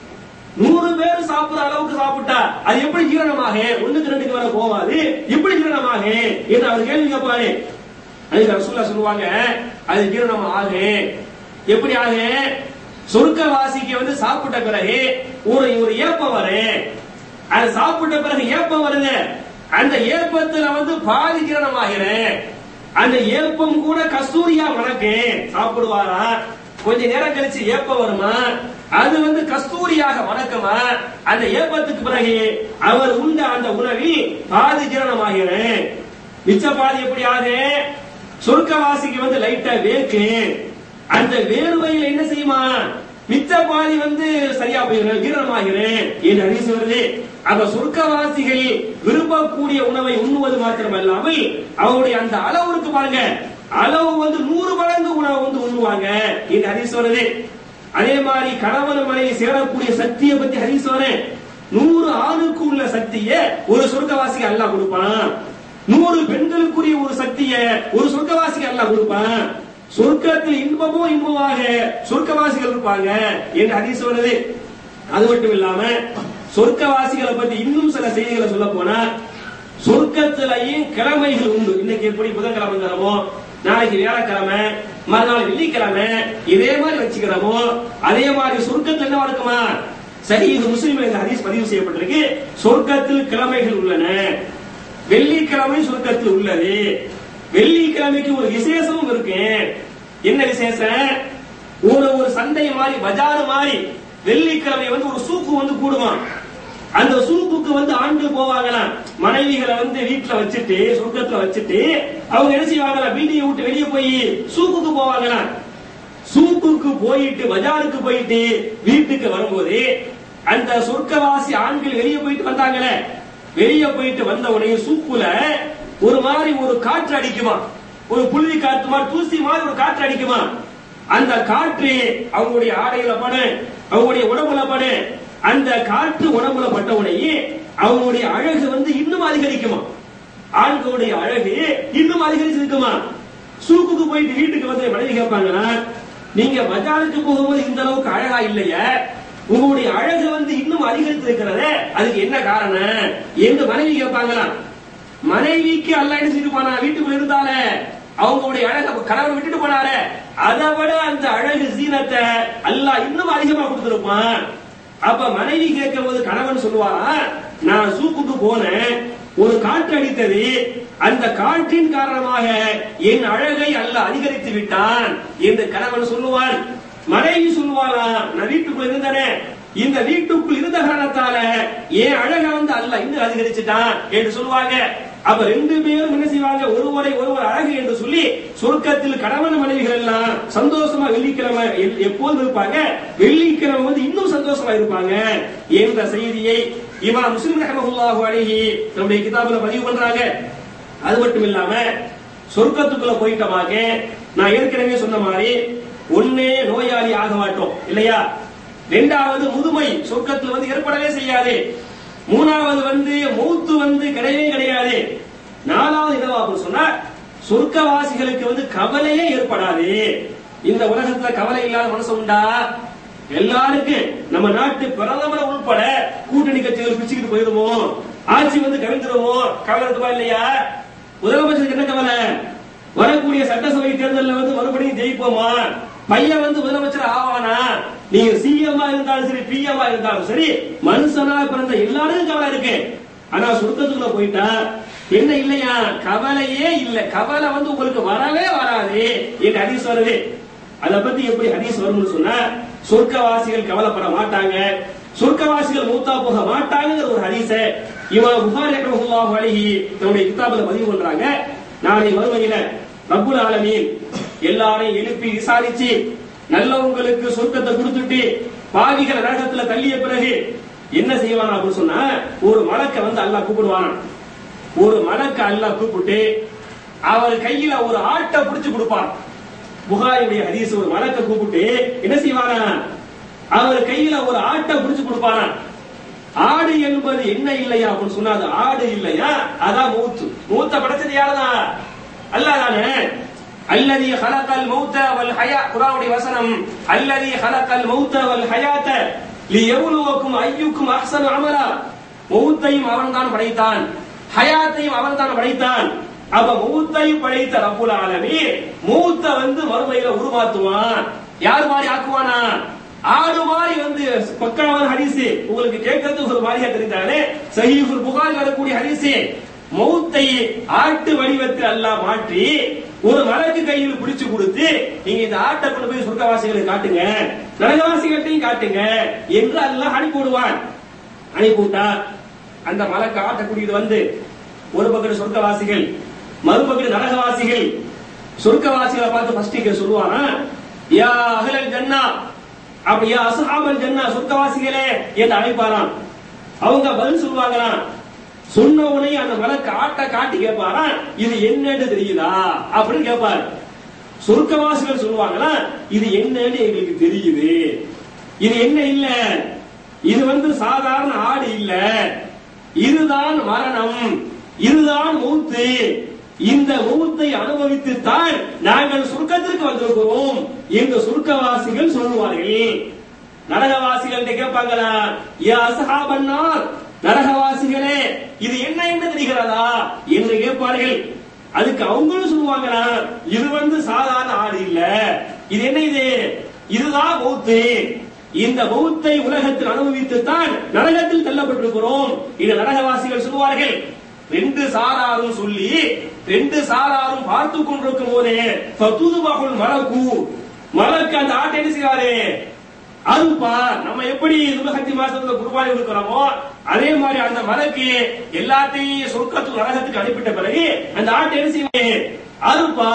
100 பேர் சாப்பிடுற அளவுக்கு சாப்பிட்டா அது எப்படி ஜீரணமாக, 1க்கு 2க்கு வர போவாது, எப்படி ஜீரணமாக என்று அவர் கேள்வி கேட்பாரு. அதுக்கு ரசூலுல்லாஹ் சொல்லுவாங்க, அது ஜீரணம் ஆகு. எப்படி ஆகு, சொர்க்கவாசிக்கு வந்து சாப்பிட்ட பிறகு ஒரு ஏப்பம் வரும், அது சாப்பிட்ட பிறகு ஏப்பம் வருது, அந்த ஏப்பத்துல வந்து பாதி ஜீரணமாகிறேன், அந்த ஏப்பம் கூட கஸ்தூரியா மணக்கு. சாப்பிடுவாரா, கொஞ்ச நேரம் கழிச்சு ஏப்பம் வருமா, அது கஸ்தூரியாக மணக்குமா. அந்த ஏப்பத்துக்கு பிறகு அவர் உண்ட அந்த உணவில் பாதி ஜீரணமாகிற, மிச்ச பாதி எப்படி ஆகு, சொர்க்கவாசிக்கு லைட்டா வேர்க்கு. அந்த வேர்வையில் என்ன செய்யுமா, மிச்ச பாதி சரியா போயிடும், ஜீரணமாகிறேன் என்று ஹதீஸ் வருது. அப்ப சொர்க்கவாசிகள் விரும்பக்கூடிய உணவை உண்ணுவது மாத்திரமல்லாமல் அவருடைய அந்த அளவுக்கு பாருங்க, அளவு 100 மடங்கு உணவு உண்ணுவாங்க என்று ஹதீஸ் வருது. அதே மாதிரி கணவன் மனைவி சேரக்கூடிய சக்தியை பத்தி ஹதீஸ் வருது. 100 ஆணுக்கு உள்ள சக்தியை ஒரு சொர்க்கவாசிக்கு அல்லாஹ் கொடுப்பான். 100 பெண்களுக்குரிய ஒரு சக்தியை ஒரு சொர்க்கவாசிக்கு அல்லாஹ் கொடுப்பான். சொர்க்கத்தில் இன்பமும் இன்பமாக சொர்க்கவாசிகள் இருப்பாங்க என்று ஹதீஸ் வருது. அது மட்டும் இல்லாம சொர்க்கவாசிகளை பத்தி இன்னும் சில செய்திகளை சொல்ல போனா, சொர்க்கத்திலேயும் கிழமைகள் உண்டு. இன்னைக்கு எப்படி புதன்கிழமைங்கிறோமோ, நாளைக்கு வியாழக்கிழமை, மறுநாள் வெள்ளிக்கிழமை, இதே மாதிரி வச்சுக்கிறோமோ, அதே மாதிரி சொர்க்கத்தில் என்ன இருக்குமா, சரி இது முஸ்லிம்ல இந்த ஹதீஸ் பதிவு செய்யப்பட்டிருக்கு. சொர்க்கத்தில் கிழமைகள் உள்ளன, வெள்ளிக்கிழமை சொர்க்கத்தில் உள்ளது. வெள்ளிக்கிழமைக்கு ஒரு விசேஷமும் இருக்கு. என்ன விசேஷம், ஒரு சந்தை மாதிரி, பஜார் மாதிரி வெள்ளிக்கிழமை ஒரு சூக்கு கூடுமா. அந்த சூக்குக்கு ஆண்கள் போவாங்களாம், மனைவிகளை வீட்டுல வச்சுட்டு சொர்க்கத்துல வச்சுட்டு அவங்க என்ன செய்வாங்களா, வீட்டையை விட்டு வெளியே போய் சூக்குக்கு போவாங்களாம். சூக்குக்கு போயிட்டு பஜாருக்கு போயிட்டு வீட்டுக்கு வரும்போது அந்த சொர்க்கவாசி ஆண்கள் வெளியே போயிட்டு வந்தாங்களே, வெளியே போயிட்டு வந்த உடனே சூக்குல ஒரு மாதிரி ஒரு காற்று அடிக்குமா, ஒரு புழுதி காற்று மாதிரி, தூசி மாதிரி ஒரு காற்று அடிக்குமா. அந்த காற்று அவங்களுடைய ஆடையில படு, அவங்களுடைய உடம்புல படு. அந்த காற்று உடம்புல பட்ட உடனே அவங்களுடைய அழகு இன்னும் அதிகரிக்குமா, ஆண்களுடைய அழகு இன்னும் அதிகரிச்சிருக்குமா. சூக்குக்கு போயிட்டு வீட்டுக்கு மனைவி கேட்பாங்கன்னா, நீங்க பஜாருக்கு போகும்போது இந்த அளவுக்கு அழகா இல்லையா, உங்களுடைய அழகு இன்னும் அதிகரித்து இருக்கிறதே, அதுக்கு என்ன காரணம் என்று மனைவி கேட்பாங்களாம். மனைவிக்கு அல்லாஹ் என்ன செஞ்சு போனா, வீட்டுக்குள்ள இருந்தாலே அவங்களுடைய அழகு கணவர் விட்டுட்டு போனாரு, அதை விட அந்த அழகு சீனத்தை அல்லாஹ் இன்னும் அதிகமா கொடுத்திருப்பான். அப்ப மனைவி கேட்கும் போது கணவன் சொல்லுவாரா, நான் சூக்குக்கு போனேன், ஒரு காற்று அடித்தது, அந்த காற்றின் காரணமாக என் அழகை அல்லாஹ் அதிகரித்து விட்டான் என்று கணவன் சொல்லுவான். மனைவி சொல்லுவாரா, நான் வீட்டுக்குள்ள இருந்தேன், இந்த வீட்டுக்குள் இருந்த காரணத்தால என் அழகை அல்லாஹ் இன்னும் அதிகரிச்சுட்டான் என்று சொல்லுவாங்க. அப்ப 2 பேரும் என்ன செய்வாங்க, ஒருவரை ஒருவர் அழகு என்று சொல்லி சொர்க்கத்தில் கணவன் மனைவிகள் எல்லாம் சந்தோஷமா வெள்ளிக்கிழமை எப்போதும் இருப்பாங்க, வெள்ளிக்கிழமை இன்னும் சந்தோஷமா இருப்பாங்க என்ற செய்தியை இமாம் முஸ்லிம் ரஹ்மத்துல்லாஹி அலைஹி தன்னுடைய கிதாபுல பதிவு பண்றாங்க. அது மட்டும் இல்லாம சொர்க்கத்துக்குள்ள போயிட்டமாக, நான் ஏற்கனவே சொன்ன மாதிரி, ஒன்னே நோயாளி ஆக மாட்டோம் இல்லையா, 2வது முதுமை சொர்க்கத்தில் ஏற்படவே செய்யாது, 3வது மௌத்து கிடையவே கிடையாது, 4வது என்னவா சொன்னா சொர்க்கவாசிகளுக்கு கவலையே ஏற்படாது. இந்த உலகத்துல கவலை இல்லாத மனுஷன் உண்டா? எல்லாருக்கும் நம்ம நாட்டு பிரதமர் உட்பட கூட்டணி கட்சிகள் பிச்சுக்கிட்டு போயிருவோம், ஆட்சி கவிழ்ந்துருவோம், கவலை இருக்குமா இல்லையா? முதலமைச்சருக்கு என்ன கவலை, வரக்கூடிய சட்டசபை தேர்தலில் மறுபடியும் ஜெயிப்போமா, பையன் முதலமைச்சர் ஆவானா, நீங்க சிஎம் இருந்தாலும் சரி, பிஎம் இருந்தாலும் சரி, மனுஷனா பிறந்த எல்லாருக்கும் கவலை இருக்கு. ஆனா சொர்க்கத்துக்குள்ள போயிட்டா என்ன இல்லையா, கவலையே இல்ல. கவலை உங்களுக்கு வரவே வராது என்று ஹதீஸ் வருது. அதை பத்தி எப்படி ஹதீஸ் வரும்னு சொன்னா, சொர்க்கவாசிகள் கவலைப்பட மாட்டாங்க, சொர்க்கவாசிகள் மூத்தா போக மாட்டாங்க ஒரு ஹதீஸ இமாம் புகாரி ரஹ்மத்துல்லாஹி அலைஹி தன்னுடைய கிதாபுல பதிவு பண்றாங்க. நாளை மறுமையில ரப்புல் ஆலமீன் எல்லாரையும் எழுப்பி விசாரிச்சு நல்லவங்களுக்கு சொர்க்கத்தை கொடுத்துட்டு பாவிகள் நரகத்துல தள்ளிய பிறகு என்ன செய்வான் அப்படின்னு சொன்னா, ஒரு மலக்க அல்லாஹ் கூப்பிடுவான். ஒரு மலக்க அல்லாஹ் கூப்பிட்டு அவர் கையில ஒரு ஆட்டை பிடிச்சு கொடுப்பான். புகாரியுடைய ஹதீஸ், ஒரு மலக்க கூப்பிட்டு என்ன செய்வானா, அவர் கையில ஒரு ஆட்டை பிடிச்சு கொடுப்பானா. ஆடு என்பது என்ன இல்லையா அப்படின்னு சொன்னா, அது ஆடு இல்லையா, அதான் மௌத்து. மௌத்த படைச்சது யாருதான்? அல்லாஹ் தானே. அல்லதி ஹலகல் மௌத வல் ஹயா, குர்ஆனுடைய வசனம், அல்லதி ஹலகல் மௌத வல் ஹயாத லியப்லுவக்கும் அய்யுக்கும் அஹ்ஸனு அமலா. மௌத்தையும் அவன்தான் படைத்தான், ஹயாத்தையும் அவன்தான் படைத்தான். அப்ப மௌத்தை படைத்த ரப்புல் ஆலமீன் மௌத்த மறுமையில உருவாக்குவான். யார் மாதிரி ஆக்குவானா? ஆடு மாதிரி பக்காவான ஹதீஸ். உங்களுக்கு கேட்கறது ஒரு மாதிரியா தெரிந்தாலே, சஹீஹுல் புகாரி வரக்கூடிய ஹதீஸ். மௌத்தை ஆட்டு வடிவத்தில் அல்லாஹ் மாற்றி ஒரு மலக்கு கையில் பிடிச்சு கொடுத்து, நீங்க இந்த ஆட்டை கொண்டு போய் சொர்க்கவாசிகளுக்கு காட்டுங்க, நரகவாசிகள்டையும் காட்டுங்க என்று அல்லாஹ் அனுப்பி விடுவான். அனுப்பிவிட்டா அந்த மலக்கு ஆட்டை கூட்டிட்டு வந்து ஒரு பக்கம் சொர்க்கவாசிகள், மறுபக்கம் நரகவாசிகள். சொர்க்கவாசிகளை பார்த்து ஃபர்ஸ்ட் சொல்லுவானா, யா அஹ்லல் ஜன்னா, அப்படி யா அஸ்ஹாபல் ஜன்னா, சொர்க்கவாசிகளே என்று அழைப்பாராம். அவங்க பதில் சொல்லுவாங்களாம். சொன்ன உடனே அந்த மலக்கு ஆட்டை காட்டி கேட்பாரா, இது என்னன்னு தெரியுதா அப்படின்னு கேட்பாரு. சொர்க்கவாசிகள் சொல்லுவாங்களா, இது என்னன்னு எங்களுக்கு தெரியுது. இது என்ன இல்ல, இது சாதாரண ஆடு இல்ல, இதுதான் மரணம், இதுதான் மௌத்து. இந்த மௌத்தை அனுபவித்துத்தான் நாங்கள் சொர்க்கத்திற்கு வந்திருக்கிறோம் என்று சொர்க்கவாசிகள் சொல்லுவார்கள். நரகவாசிகள் கேட்பாங்களா, யா அஸ்ஹாபன் நார், நரகவாசிகளே இது என்ன என்று தெரிகிறதா என்று கேட்பார்கள். அதுக்கு அவங்களும் சொல்லுவாங்களா, இது சாதாரண ஆடு இல்ல, இது என்ன, இதுதான் மௌத்து. இந்த மௌத்தை உலகத்தில் அனுபவித்துத்தான் நரகத்தில் தள்ளப்பட்டிருக்கிறோம் இந்த நரகவாசிகள் சொல்லுவார்கள். ரெண்டு சாராரும் சொல்லி, ரெண்டு சாராரும் பார்த்து கொண்டிருக்கும் போதே மலக்கு அந்த ஆட்டை என்ன செய்வாரு, அருப்பா. நம்ம எப்படி துல்ஹஜ் மாசத்துல குர்பானி கொடுக்கிறோமோ அதே மாதிரி அந்த மலக்கு எல்லாத்தையும் சொர்க்கத்துக்கு நரகத்துக்கு அனுப்பிட்ட பிறகு அந்த ஆட்டை என்ன செய்வாரு, அருப்பா.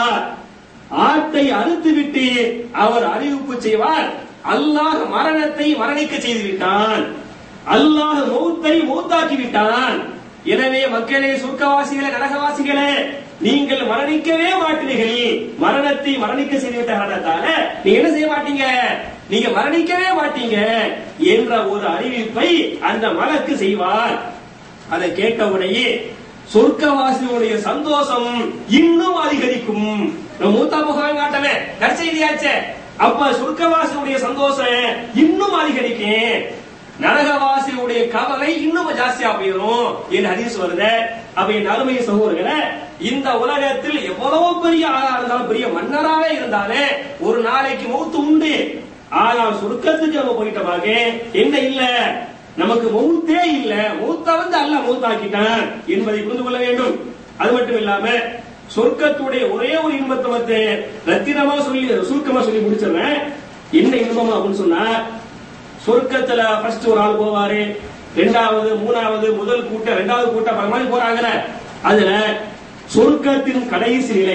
ஆட்டை அறுத்து விட்டு அவர் அறிவிப்பு செய்வார், அல்லாஹ் மரணத்தை மரணிக்க செய்து விட்டான், அல்லாஹ் மௌத்தை மௌத்தாக்கி விட்டான். எனவே மக்களே, சொர்க்கவாசிகளே, நரகவாசிகளே, நீங்கள் மரணிக்கவே மாட்டீர்கள், மரணத்தை மரணிக்க செய்துவிட்ட காரணத்தால நீங்க என்ன செய்ய மாட்டீங்க, நீங்க மரணிக்கவே மாட்டீங்க என்ற ஒரு அறிவிப்பை அந்த மலக்கு செய்வார். அதை கேட்டவுடனே சொர்க்கவாசிகளுடைய சந்தோஷம் இன்னும் அதிகரிக்கும். மூத்தா முகம் காட்டவே நற்செய்தியாச்சே, அப்ப சொர்க்கவாசியுடைய சந்தோஷம் இன்னும் அதிகரிக்கும், நரகவாசியுடைய கவலை இன்னும் ஜாஸ்தியா போயிடும் என்று ஹதீஸ் வருது. அப்ப என் அருமை சகோதரர்களே, இந்த உலகத்தில் எவ்வளவு பெரிய ஆளா இருந்தாலும், பெரிய மன்னராவே இருந்தாலே ஒரு நாளைக்கு மௌத்து உண்டு. ஆனால் சொர்க்கத்துக்கு நம்ம போயிட்டமாக என்ன இல்ல, நமக்கு மௌத்தே இல்ல, மௌத்த அல்லாஹ் மௌத்தாக்கிட்டான் என்பதை புரிந்து கொள்ள வேண்டும். அது மட்டும் இல்லாம சொர்க்கத்துடைய ஒரே ஒரு இன்பத்தை ரத்தினமா சொல்லி சுருக்கமா சொல்லி முடிச்சிடுறேன். என்ன இன்பமா அப்படின்னு சொன்னா, சொர்க்கத்துல ஃபர்ஸ்ட் ஒரு ஆள் போவாரு, ரெண்டாவது, மூணாவது, முதல் கூட்டம், ரெண்டாவது கூட்டம் மாதிரி போறாங்கல்ல, அதுல சொர்க்கத்தின் கடைசி நிலை,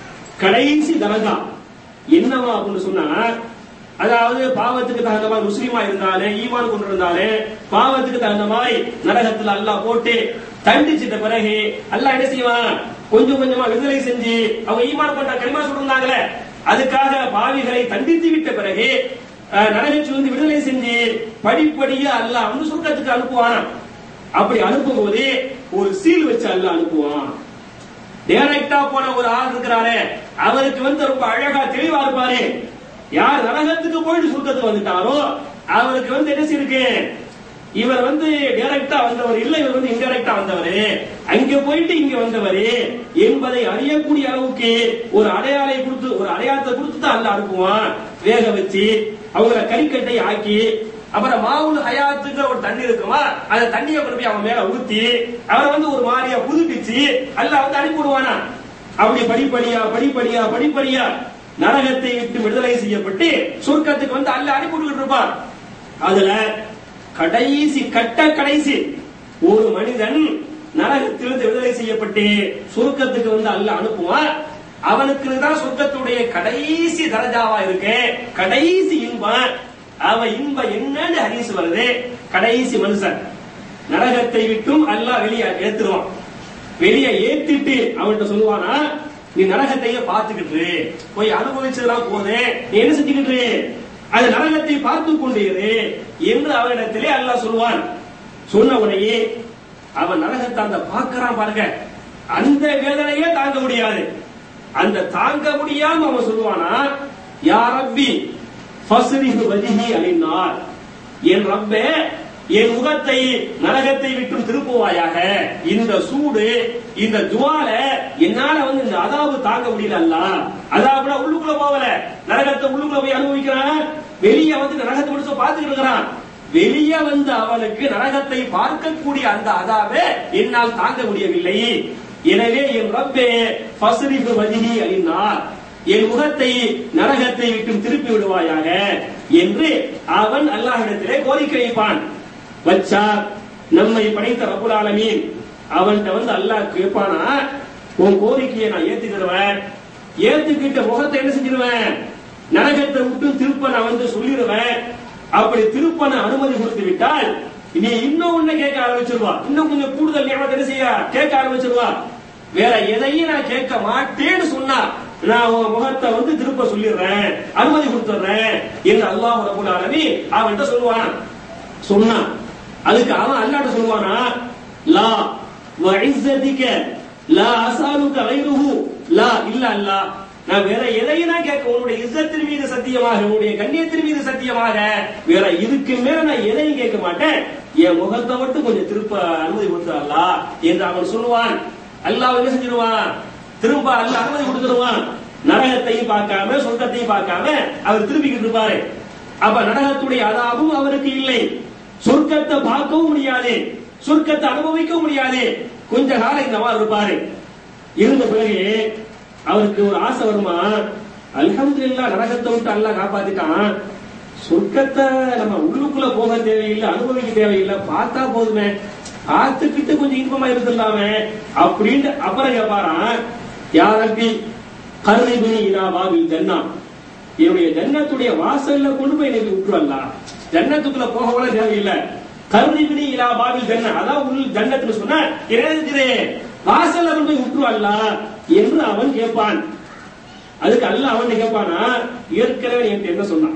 கடைசி தரஜா என்னவா அப்படின்னு சொன்னா, அதாவது பாவத்துக்கு தகுந்த மாதிரி முஸ்லீமா இருந்தாலே, ஈமான் கொண்டு இருந்தாலே, பாவத்துக்கு தகுந்த மாதிரி நரகத்துல அல்லாஹ் போட்டு தண்டிச்சிட்ட பிறகு அல்லாஹ் என்ன செய்வான், கொஞ்சம் கொஞ்சமா விடுதலை செஞ்சு, அவங்க ஈமான் கொண்ட கலிமா சொல்றாங்களே, அதுக்காக பாவிகளை தண்டித்து விட்ட பிறகு நரகத்திலிருந்து விடுதலை செஞ்சு படிப்படியா அல்லாஹ் சொர்க்கத்துக்கு அனுப்புவான். அப்படி அனுப்பும் போது ஒரு சீல் வச்சு அல்லாஹ் அனுப்புவான். டைரக்டா போன ஒரு ஆள் இருக்கிறாரு, அவருக்கு ரொம்ப அழகா தெளிவா இருப்பாரு. யார் நரகத்துக்கு போயிட்டு சொர்க்கத்துக்கு வந்துட்டாரோ அவருக்கு என்ன இருக்கு, இவர் டைரக்டா வந்தவர் இல்ல, இவர் இன்டைரக்டா வந்தவர், அங்க போயிட்டு இங்க வந்தவர் என்பதை அறியக்கூடிய அளவுக்கு ஒரு அடையாளத்தை கொடுத்து தான் அல்லாஹ் அனுப்புவான். வேக வச்சு அவங்கள கறிக்கட்டை ஆக்கி, அப்புறம் மாவுல் ஹயாத்துங்கிற ஒரு தண்ணி இருக்குமா, அந்த தண்ணியை கொண்டு போய் அவன் மேல ஊத்தி அவரை ஒரு மாதிரியா புதுப்பிச்சு அல்லாஹ் அனுப்பிடுவானா. அப்படி படிப்படியா படிப்படியா படிப்படியா நரகத்தை விட்டு விடுதலை செய்யப்பட்டு சொர்க்கத்துக்கு அல்லாஹ் அனுப்பிவிட்டு இருப்பான். அதுல கடைசி ஒரு மனிதன் நரகத்திலிருந்து விடுதலை செய்யப்பட்டு சொர்க்கத்துக்கு அல்லாஹ் அனுப்புவான். அவனுக்கு தான் சொர்க்கத்துடைய கடைசி தரஜாவா இருக்கு, கடைசி இன்பம். அவன் இன்பம் என்னன்னு ஹதீஸ் வருது, கடைசி மனுஷன் நரகத்தை விட்டும் அல்லாஹ் வெளியே ஏத்துருவான். வெளியே ஏத்திட்டு அவன்கிட்ட சொல்லுவானா, நீ நரகத்தையே பார்த்துக்கிட்டு போய் அனுபவிச்சதெல்லாம் போது, நீ என்ன செஞ்சுக்கிட்டு அது நரகத்தை பார்த்து கொண்டீரு என்று அவனிடத்திலே அல்லாஹ் சொல்லுவான். சொன்ன உடனே அவன் நரகத்தை அந்த பார்க்கிறான் பாருங்க, அந்த வேதனையே தாங்க முடியாது. அந்த தாங்க முடியாம அவன் சொல்லுவானா, யா ரப்பி ஃபஸ்ரிஹ் வஜ்ஹி அலின்னார், என் ரப்பே என் முகத்தை நரகத்தை விட்டு திருப்புவாயாக. இந்த சூடு, இந்த ஜுவால என்னால இந்த அதாபு தாங்க முடியல. அல்லாஹ் அதாபுல உள்ளுக்குள்ள போகல, நரகத்தை உள்ளுக்குள்ள போய் அனுபவிக்கிறான். வெளியே நரகத்தை முடிச்சு பார்த்துக்கிட்டு இருக்கிறான். வெளியே வந்து அவனுக்கு நரகத்தை பார்க்கக்கூடிய அந்த அதாவே என்னால் தாங்க முடியவில்லை. எனவே என் ரப்பே ஃபஸ்ரிஃப் வஜ்ஹி அலின்னார், என் முகத்தை நரகத்தை விட்டு திருப்பி விடுவாயாக என்று அவன் அல்லாஹ்விடத்திலே கோரிக்கை வைப்பான். வச்சா நம்மை படைத்த ரப்புல் ஆலமீன் அவன்கிட்ட வந்து அல்லாஹ் கேட்பானா, உன் கோரிக்கையை நான் ஏத்துக்கிடுவேன், ஏத்துக்கிட்ட முகத்தை என்ன செஞ்சிருவேன், நரகத்தை விட்டு திருப்ப நான் வந்து சொல்லிடுவேன். அப்படி திருப்ப நான் அனுமதி கொடுத்து விட்டால் நீ இன்னும் ஒண்ணு கேட்க ஆரம்பிச்சிருவா, இன்னும் கொஞ்சம் கூடுதல் நியமத்தை என்ன செய்ய கேட்க ஆரம்பிச்சிருவா. வேற எதையும் நான் கேட்க மாட்டேன்னு சொன்னா நான் உன் முகத்தை வந்து திருப்ப சொல்லிடுறேன், அனுமதி கொடுத்துறேன் என்று அல்லாஹ் ரப்பல் ஆலமீன் அவன்கிட்ட சொல்லுவான். சொன்னான் அதுக்கு அவன் அல்லாஹ்ட்ட சொல்லுவானா, லா வஇஸ்ஸதிக லா அஸாலுக கைருஹு லா இல்ல அல்லாஹ், நான் வேற எதையும் நான் கேட்க, உன்னுடைய இஸ்ஸத்தின் மீது சத்தியமாக, உன்னுடைய கண்ணியத்தின் மீது சத்தியமாக வேற இதுக்கு மேல நான் எதையும் கேட்க மாட்டேன், என் முகத்தை மட்டும் கொஞ்சம் திருப்ப அனுமதி கொடுத்து அல்லாஹ் என்று அவன் சொல்லுவான். அல்லாஹ் என்ன செஞ்சிருவான், திரும்ப அல்லாஹ் அனுமதி கொடுத்துருவான். நரகத்தையும் பார்க்காம சொர்க்கத்தையும் பார்க்காம அவர் திரும்பிக்கிட்டு இருப்பாரு. அப்ப நரகத்துடைய அதாபும் அவருக்கு இல்லை, சொர்க்கத்தை பார்க்கவும் முடியாது, சொர்க்கத்தை அனுபவிக்கவும் முடியாது. கொஞ்ச காலம் இந்த மாதிரி இருப்பாரு. இருந்த பிறகு அவருக்கு ஒரு ஆசை வருமா, அல்ஹம்துலில்லாஹ் நரகத்தை விட்டு அல்லாஹ் காப்பாத்திட்டான், சொர்க்கத்தை நம்ம உள்ளுக்குள்ள போக தேவையில்லை, அனுபவிக்க தேவையில்லை, பார்த்தா போதுமே, பார்த்துக்கிட்டு கொஞ்சம் இன்பமா இருந்துடலாமே அப்படின்னு அப்புறம் கேட்பாரான், யாரப்பி கர்ரிபினி இலா பாபில் ஜன்னா, என்னுடைய ஜன்னத்துடைய வாசல்ல கொண்டு போய் எனக்கு விட்டுறலாம், ஜன்னத்துக்குள்ள போக கூட தேவையில்லை, கர்ரிபினி இலா பாபில் ஜன்னா, அதான் உள் ஜன்னத்துன்னு சொன்னா இருக்குது வாசல்ல கொண்டு போய் விட்டுறலாம் என்று அவன் கேட்பான். அதுக்கு அல்லாஹ் அவன் கேட்பானா, ஏற்கனவே என்கிட்ட என்ன சொன்னான்,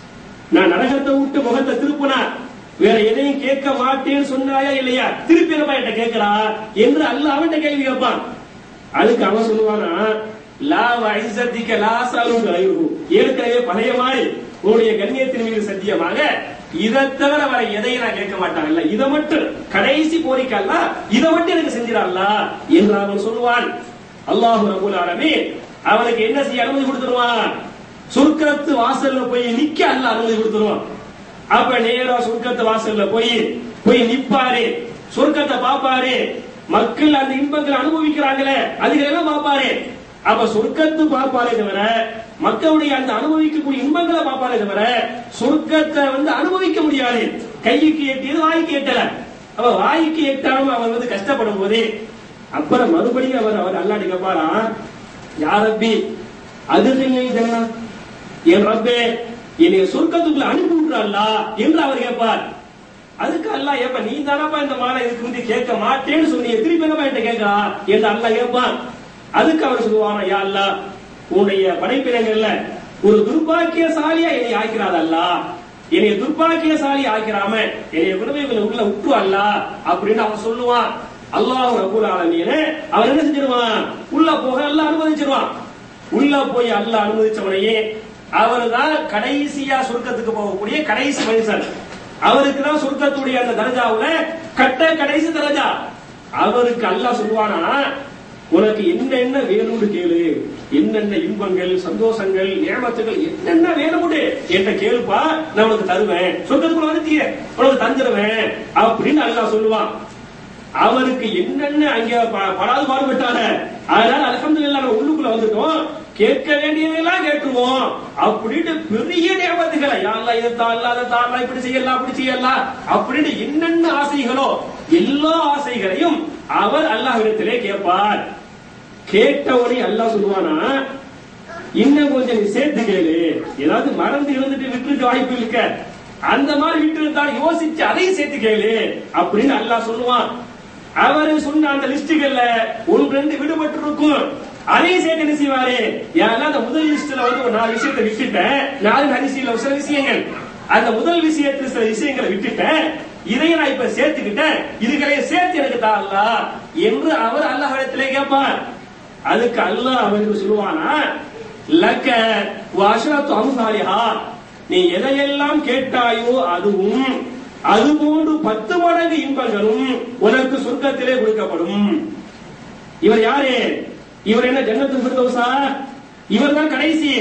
நான் நரகத்தை விட்டு முகத்தை திருப்பினா வேற எதையும் கேட்க மாட்டேன்னு சொன்னாயா இல்லையா, திருப்பி என்ன என்கிட்ட கேட்கிறா என்று அல்லாஹ் அவன்கிட்ட கேள்வி கேட்பான். அதுக்கு அவன் சொல்லுவானா, லா வஇஸ்ஸதிக லா அஸாலுக கைருஹு, ஏற்கனவே பழைய மாதிரி உன்னுடைய கண்ணியத்தின் மீது சத்தியமாக இதை தவிர வர எதையும் நான் கேட்க மாட்டாங்கல்ல, இதை மட்டும் கடைசி கோரிக்கல்ல, இதை மட்டும் எனக்கு செஞ்சிடல என்று அவன் சொல்லுவான். அல்லாஹ் ரப்பல் ஆலமீன் அவனுக்கு என்ன செய்ய அனுமதி கொடுத்துருவான், சொர்க்கத்து வாசல்ல போய் நிக்க அல்லாஹ் அனுமதி கொடுத்துருவான். அப்ப நேரா சொர்க்கத்து வாசல்ல போய் நிப்பாரு, சொர்க்கத்தை பாப்பாரு, மக்கள் அந்த இன்பங்களை அனுபவிக்கிறாங்களே அதுகளெல்லாம் பாப்பாரு. அப்ப சொர்க்கத்து பாப்பாரே தவிர மக்களுடைய அந்த அனுபவிக்கக்கூடிய இன்பங்களை பாப்பாரே தவிர சொர்க்கத்தை வந்து அனுபவிக்க முடியாது. கைக்கு எட்டியது வாய்க்கு எட்டல. அப்ப வாய்க்கு எட்டாம அவர் வந்து கஷ்டப்படும் போது அப்புறம் மறுபடியும் அவர் அல்லாஹ் கேட்பாரா, யா ரப்பி அதுல்லை ஜன்னா, என் ரப்பே என்னைய சொர்க்கத்துக்குள்ள அனுப்பி விட்டுறா என்று அவர் கேட்பார். அதுக்கு அல்லாஹ் ஏப்ப நீ தானப்பா இந்த மாலை இதுக்கு முந்தி கேட்க மாட்டேன்னு சொன்னீங்க, திருப்பி என்னப்பா என்கிட்ட கேட்கா என்று அல்லாஹ் கேட்பான். அதுக்கு அவர் சொல்லுவானா, யா அல்லாஹ் உன்னுடைய படைப்பினங்கள்ல ஒரு துர்பாக்கியசாலியா என்னை ஆக்கிறாத அல்லாஹ், என்னைய துர்பாக்கியசாலி ஆக்கிறாம என்னைய விடுதலை உள்ள விட்டு அல்லாஹ் அப்படின்னு அவன் சொல்லுவான். அல்லாஹ் ரப்பல் ஆலமீன் அவர் என்ன செஞ்சிருவான், உள்ள போக அல்லாஹ் அனுமதிச்சிருவான். உள்ள போய் அல்லாஹ் அனுமதிச்சவனையே அவர்தான் கடைசியா சொர்க்கத்துக்கு போகக்கூடிய கடைசி மனுஷன். அவருக்கு தான் சொர்க்கத்துடைய அந்த தரஜாவுல கடைசி தரஜா. அவருக்கு அல்லாஹ் சொல்லுவானா, உனக்கு என்னென்ன வேணும்னு கேளு, என்னென்ன இன்பங்கள் சந்தோஷங்கள் நியமத்துகள் என்னென்ன வேணும்னு என்கிட்ட கேளுப்பா, நான் உனக்கு தருவேன், சொர்க்கத்துக்குள்ள வந்துட்டிய உனக்கு தந்துடுவேன் அப்படின்னு அல்லாஹ் சொல்லுவான். அவருக்கு என்னென்ன அங்க படாது பாடுபட்டார, அதனால அல்ஹம்துலில்லாஹ் நம்ம உள்ளுக்குள்ள வந்துட்டோம், கேட்க வேண்டியதெல்லாம் கேட்டுருவோம் அப்படின்னு பெரிய நியமத்துகளை, யா அல்லாஹ் இதை தான்ல அதை தான்ல இப்படி செய்யலாம் அப்படி செய்யலாம் அப்படின்னு என்னென்ன ஆசைகளோ எல்லா ஆசைகளையும் அவர் அல்லாஹ்விடத்திலே கேட்பார். கேட்டவரை அல்லாஹ் சொல்லுவானா, இன்னும் கொஞ்சம் நீ சேர்த்து கேளு, ஏதாவது மறந்து இருந்துட்டு விட்டுருக்க வாய்ப்பு இருக்க, அந்த மாதிரி விட்டு இருந்தால் யோசிச்சு அதையும் சேர்த்து கேளு அப்படின்னு அல்லாஹ் சொல்லுவான். அவரு சொன்ன அந்த லிஸ்டுகள்ல 1-2 விடுபட்டு இருக்கும், அதையும் சேர்த்து என்ன செய்வாரு, ஏன்னா அந்த முதல் லிஸ்ட்ல வந்து ஒரு 4 விஷயத்தை விட்டுட்டேன், 4 ஹரிசியில சில விஷயங்கள், அந்த முதல் விஷயத்துல சில விஷயங்களை விட்டுட்டேன், இதையும் நான் இப்ப சேர்த்துக்கிட்டேன், இதுகளையும் சேர்த்து எனக்கு தா அல்லாஹ் என்று அவர் அல்லாஹ்விடத்திலே கேட்பார். அதுக்கு அல்லாஹ் அவருக்கு சொல்லுவானா, லக்க வஅஷரத்து அம்சாலிஹா, நீ எதையெல்லாம் கேட்டாயோ அதுவும் அதுபோன்று 10 மடங்கு இன்பங்களும் உனக்கு சொர்க்கத்திலே கொடுக்கப்படும். இவர் யாரு, இவர் என்ன ஜன்னத்துல் ஃபிர்தௌஸா, இவர் தான் கடைசி,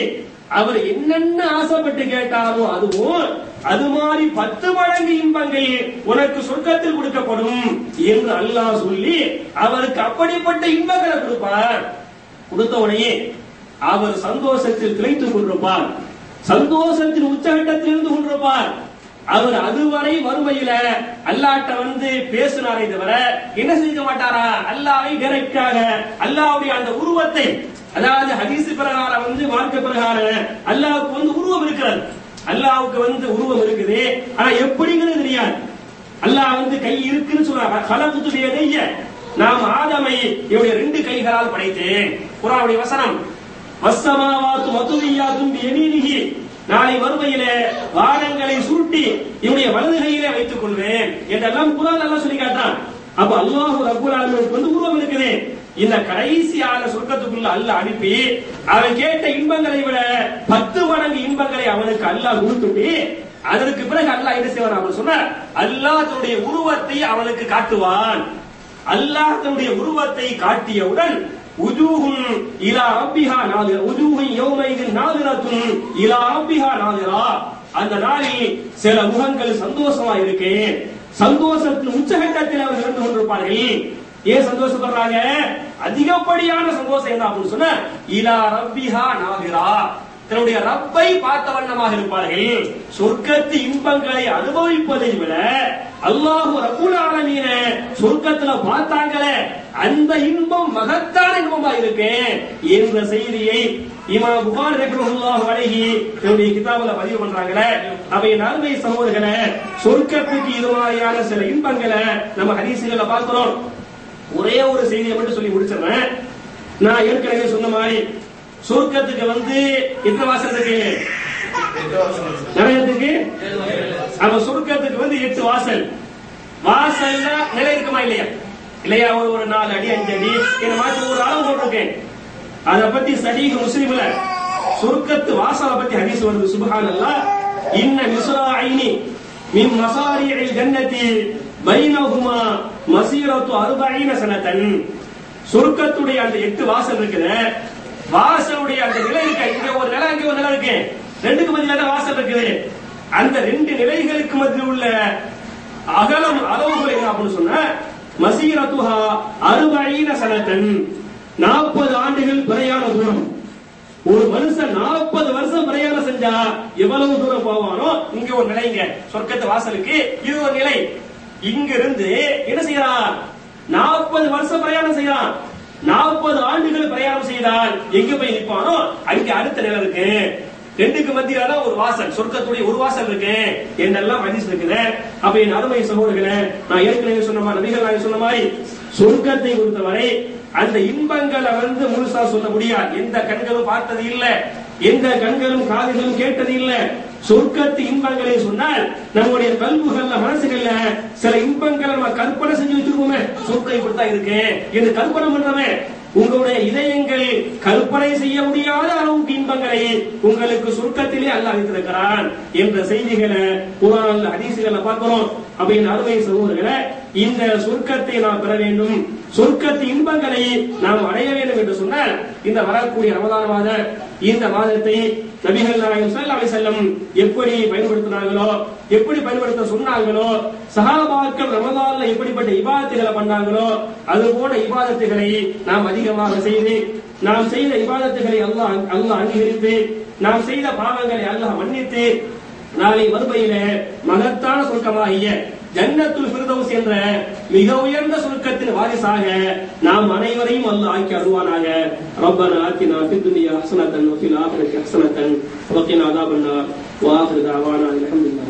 அவர் என்னென்ன ஆசைப்பட்டு கேட்டாரோ அதுவும் அது மாதிரி 10 மடங்கு இன்பங்கள் உனக்கு சொர்க்கத்தில் கொடுக்கப்படும் என்று அல்லாஹ் சொல்லி அவருக்கு அப்படிப்பட்ட இன்பங்களை கொடுப்பார். கொடுத்த உடனே அவர் சந்தோஷத்தில் திளைத்துக் கொண்டிருப்பார், சந்தோஷத்தின் உச்சகட்டத்தில் இருந்து கொண்டிருப்பார். அவர் அதுவரை வறுமையில அல்லாஹ்ட்ட பேசினாரே தவிர என்ன செய்ய மாட்டாரா? அல்லாஹ்வை டைரக்டாக அல்லாஹ்வுடைய அந்த உருவத்தை, அதாவது ஹதீஸ் பிரகாரம் மார்க்க பிரகாரம் அல்லாஹ்வுக்கு உருவம் இருக்கிறது. அல்லாஹ்வுக்கு உருவம் இருக்குது, ஆனா எப்படிங்கிறது தெரியாது. அல்லாஹ் கை இருக்குன்னு சொல்றாங்க. கலப்புத்து வேதைய நாம் ஆதமை இவருடைய 2 கைகளால் படைத்தேன். குர்ஆனுடைய வசனம், வஸ்ஸமாவாத்து மதுவியாத்தும் பியமீனிஹி, நாளை வறுமையில வானங்களை சுருட்டி இவருடைய வலது கையிலே வைத்துக் கொள்வேன் என்றெல்லாம் குர்ஆன் அல்லாஹ் சொல்லி காட்டான். அப்ப அல்லாஹ் ரப்பல் ஆலமீனுக்கு உருவம் இருக்குது. இந்த கடைசியான சொர்க்கத்துக்குள்ள அல்லாஹ் அனுப்பி அவன் கேட்ட இன்பங்களை விட 10 மடங்கு இன்பங்களை அவனுக்கு அல்லாஹ் கொடுத்துட்டு அதற்கு பிறகு அல்லாஹ் என்ன செய்வான்? அவன் சொன்னார், அல்லாஹ் தன்னுடைய உருவத்தை அவனுக்கு காட்டுவான். அல்லாஹ் தன்னுடைய உருவத்தை காட்டியவுடன் உஜூஹுன் இலா ரப்பிஹா நாதிரா, உஜூஹுன் யௌமைதின் நாதிரத்துன் இலா ரப்பிஹா நாதிரா, அந்த நாளில் சில முகங்கள் சந்தோஷமா இருக்கு, சந்தோஷத்தின் உச்சகட்டத்தில் அவர்கள் இருந்து கொண்டிருப்பார்கள். ஏன் சந்தோஷப்படுறாங்க? அதிகப்படியான சந்தோஷம் என்ன அப்படின்னு சொன்ன, இலா ரப்பிஹா நாதிரா, தன்னுடைய ரப்பை பார்த்த வண்ணமாக இருப்பார்கள். சொர்க்கத்து இன்பங்களை அனுபவிப்பதை விட அல்லாஹ் ரப்பல் ஆலமீன சொர்க்கத்துல பார்த்தாங்களே அந்த இன்பம் மகத்தான இன்பமா இருக்கு என்ற செய்தியை இமாம் புகாரி ரஹ்மத்துல்லாஹி அலைஹி தன்னுடைய கிதாபுல பதிவு பண்றாங்களே. அப்ப என் அருமை சகோதரர்களே, சொர்க்கத்துக்கு இது மாதிரியான சில இன்பங்களை நம்ம ஹதீஸ்கள்ல பார்க்கிறோம். ஒரே ஒரு செய்தியை மட்டும் சொல்லி முடிச்சிடுறேன். நான் ஏற்கனவே சொன்ன மாதிரி சொர்க்கத்துக்கு எத்தனை வாசல் இருக்கு? நரகத்துக்கு அப்ப சொர்க்கத்துக்கு 8 வாசல். வாசல்ல நிலை இருக்குமா இல்லையா? இல்லையா? ஒரு 4 அடி 5 அடி இந்த மாதிரி ஒரு அளவு போட்டிருக்கேன். அத பத்தி சஹீஹ் முஸ்லிம்ல சொர்க்கத்து வாசலை பத்தி ஹதீஸ் வருது. சுப்ஹானல்லாஹ், இன்ன மிஸ்ராஇனி மின் மசாரிஇல் ஜன்னதி பைனஹுமா மஸீரத்து 40 சனதன். சொர்க்கத்துடைய அந்த 8 வாசல் இருக்குது. வாசலுடைய அந்த நிலை இருக்கு, இங்க ஒரு நிலை அங்க ஒரு நிலை இருக்கு, 2க்கு மத்தியில தான் வாசல் இருக்குது. அந்த 2 நிலைகளுக்கு மத்தியில் உள்ள அகலம் அளவுகள் என்ன அப்படின்னு சொன்னா, மஸீரத்துஹா 40 சனதன், 40 ஆண்டுகள் பிரயாண தூரம். ஒரு மனுஷன் 40 வருஷம் பிரயாணம் செஞ்சா எவ்வளவு தூரம் போவானோ இங்க ஒரு நிலைங்க. சொர்க்கத்து வாசலுக்கு இது ஒரு நிலை. இங்க இருந்து என்ன செய்யறான்? 40 வருஷம் பிரயாணம் செய்யறான். 40 ஆண்டுகள் பிரயாணம் செய்தால் எங்க போய் நிற்பானோ அங்க அடுத்த நிலை இருக்கு. 2க்கு மத்தியில ஒரு வாசல், சொர்க்கத்துடைய ஒரு வாசல் இருக்கு என்றெல்லாம் ஹதீஸ் இருக்குது. அப்ப என் அருமை சகோதரர்களே, நான் ஏற்கனவே சொன்ன மாதிரி, நபிகள் நாயகம் சொன்ன மாதிரி, சொர்க்கத்தை பொறுத்தவரை அந்த இன்பங்களை முழுசா சொல்ல முடியாது. எந்த கண்களும் பார்த்தது இல்ல, எந்த கண்களும் காதுகளும் கேட்டது இல்ல. சொர்க்கத்து இன்பங்களை சொன்னால் நம்முடைய கல்புகள்ல மனசுகள்ல சில இன்பங்களை நம்ம கற்பனை செஞ்சு வச்சிருக்கோமே, சொர்க்கம் இப்படித்தான் இருக்கு என்று கற்பனை பண்றோமே. உங்களுடைய இதயங்கள் கற்பனை செய்ய முடியாத அளவுக்கு இன்பங்களை உங்களுக்கு சொர்க்கத்திலே அல்லாஹ் வைத்திருக்கிறான் என்ற செய்திகளை குர்ஆன்ல ஹதீஸ்கள்ல பார்க்கிறோம். அப்ப என் அருமை சகோதரர்களே, இந்த சொர்க்கத்தை நாம் பெற வேண்டும், சொர்க்கத்து இன்பங்களை நாம் அடைய வேண்டும் என்று சொன்னால் இந்த வரக்கூடிய ரமலான் மாத இந்த மாதத்தை நபிகள் நாயகம் ஸல்லல்லாஹு அலைஹி வஸல்லம் எப்படி பயன்படுத்தினார்களோ, எப்படி பயன்படுத்த சொன்னார்களோ, சஹாபாக்கள் ரமலான்ல எப்படிப்பட்ட இபாதத்துகளை பண்ணாங்களோ அது போல இபாதத்துகளை நாம் அதிகமாக செய்து, நாம் செய்த இபாதத்துகளை அல்லாஹ் அங்கீகரித்து, நாம் செய்த பாவங்களை அல்லாஹ் மன்னித்து, நாளை மறுமையில மகத்தான சொர்க்கமாகிய ஜன்னத்துல் ஃபிர்தௌஸ் என்ற மிக உயர்ந்த சொர்க்கத்தின் வாரிசாக நாம் அனைவரையும் அல்லாஹ் ஆக்கி அருள்வானாக. ரப்பனா ஆத்தினா ஃபித் துன்யா ஹஸனத்தன் வ ஃபில் ஆখিরাতি ஹஸனத்தன் வ கினா அஸாபன் நார் வ ஆகிரு தஅவானா அல்ஹம்துலில்லாஹ்.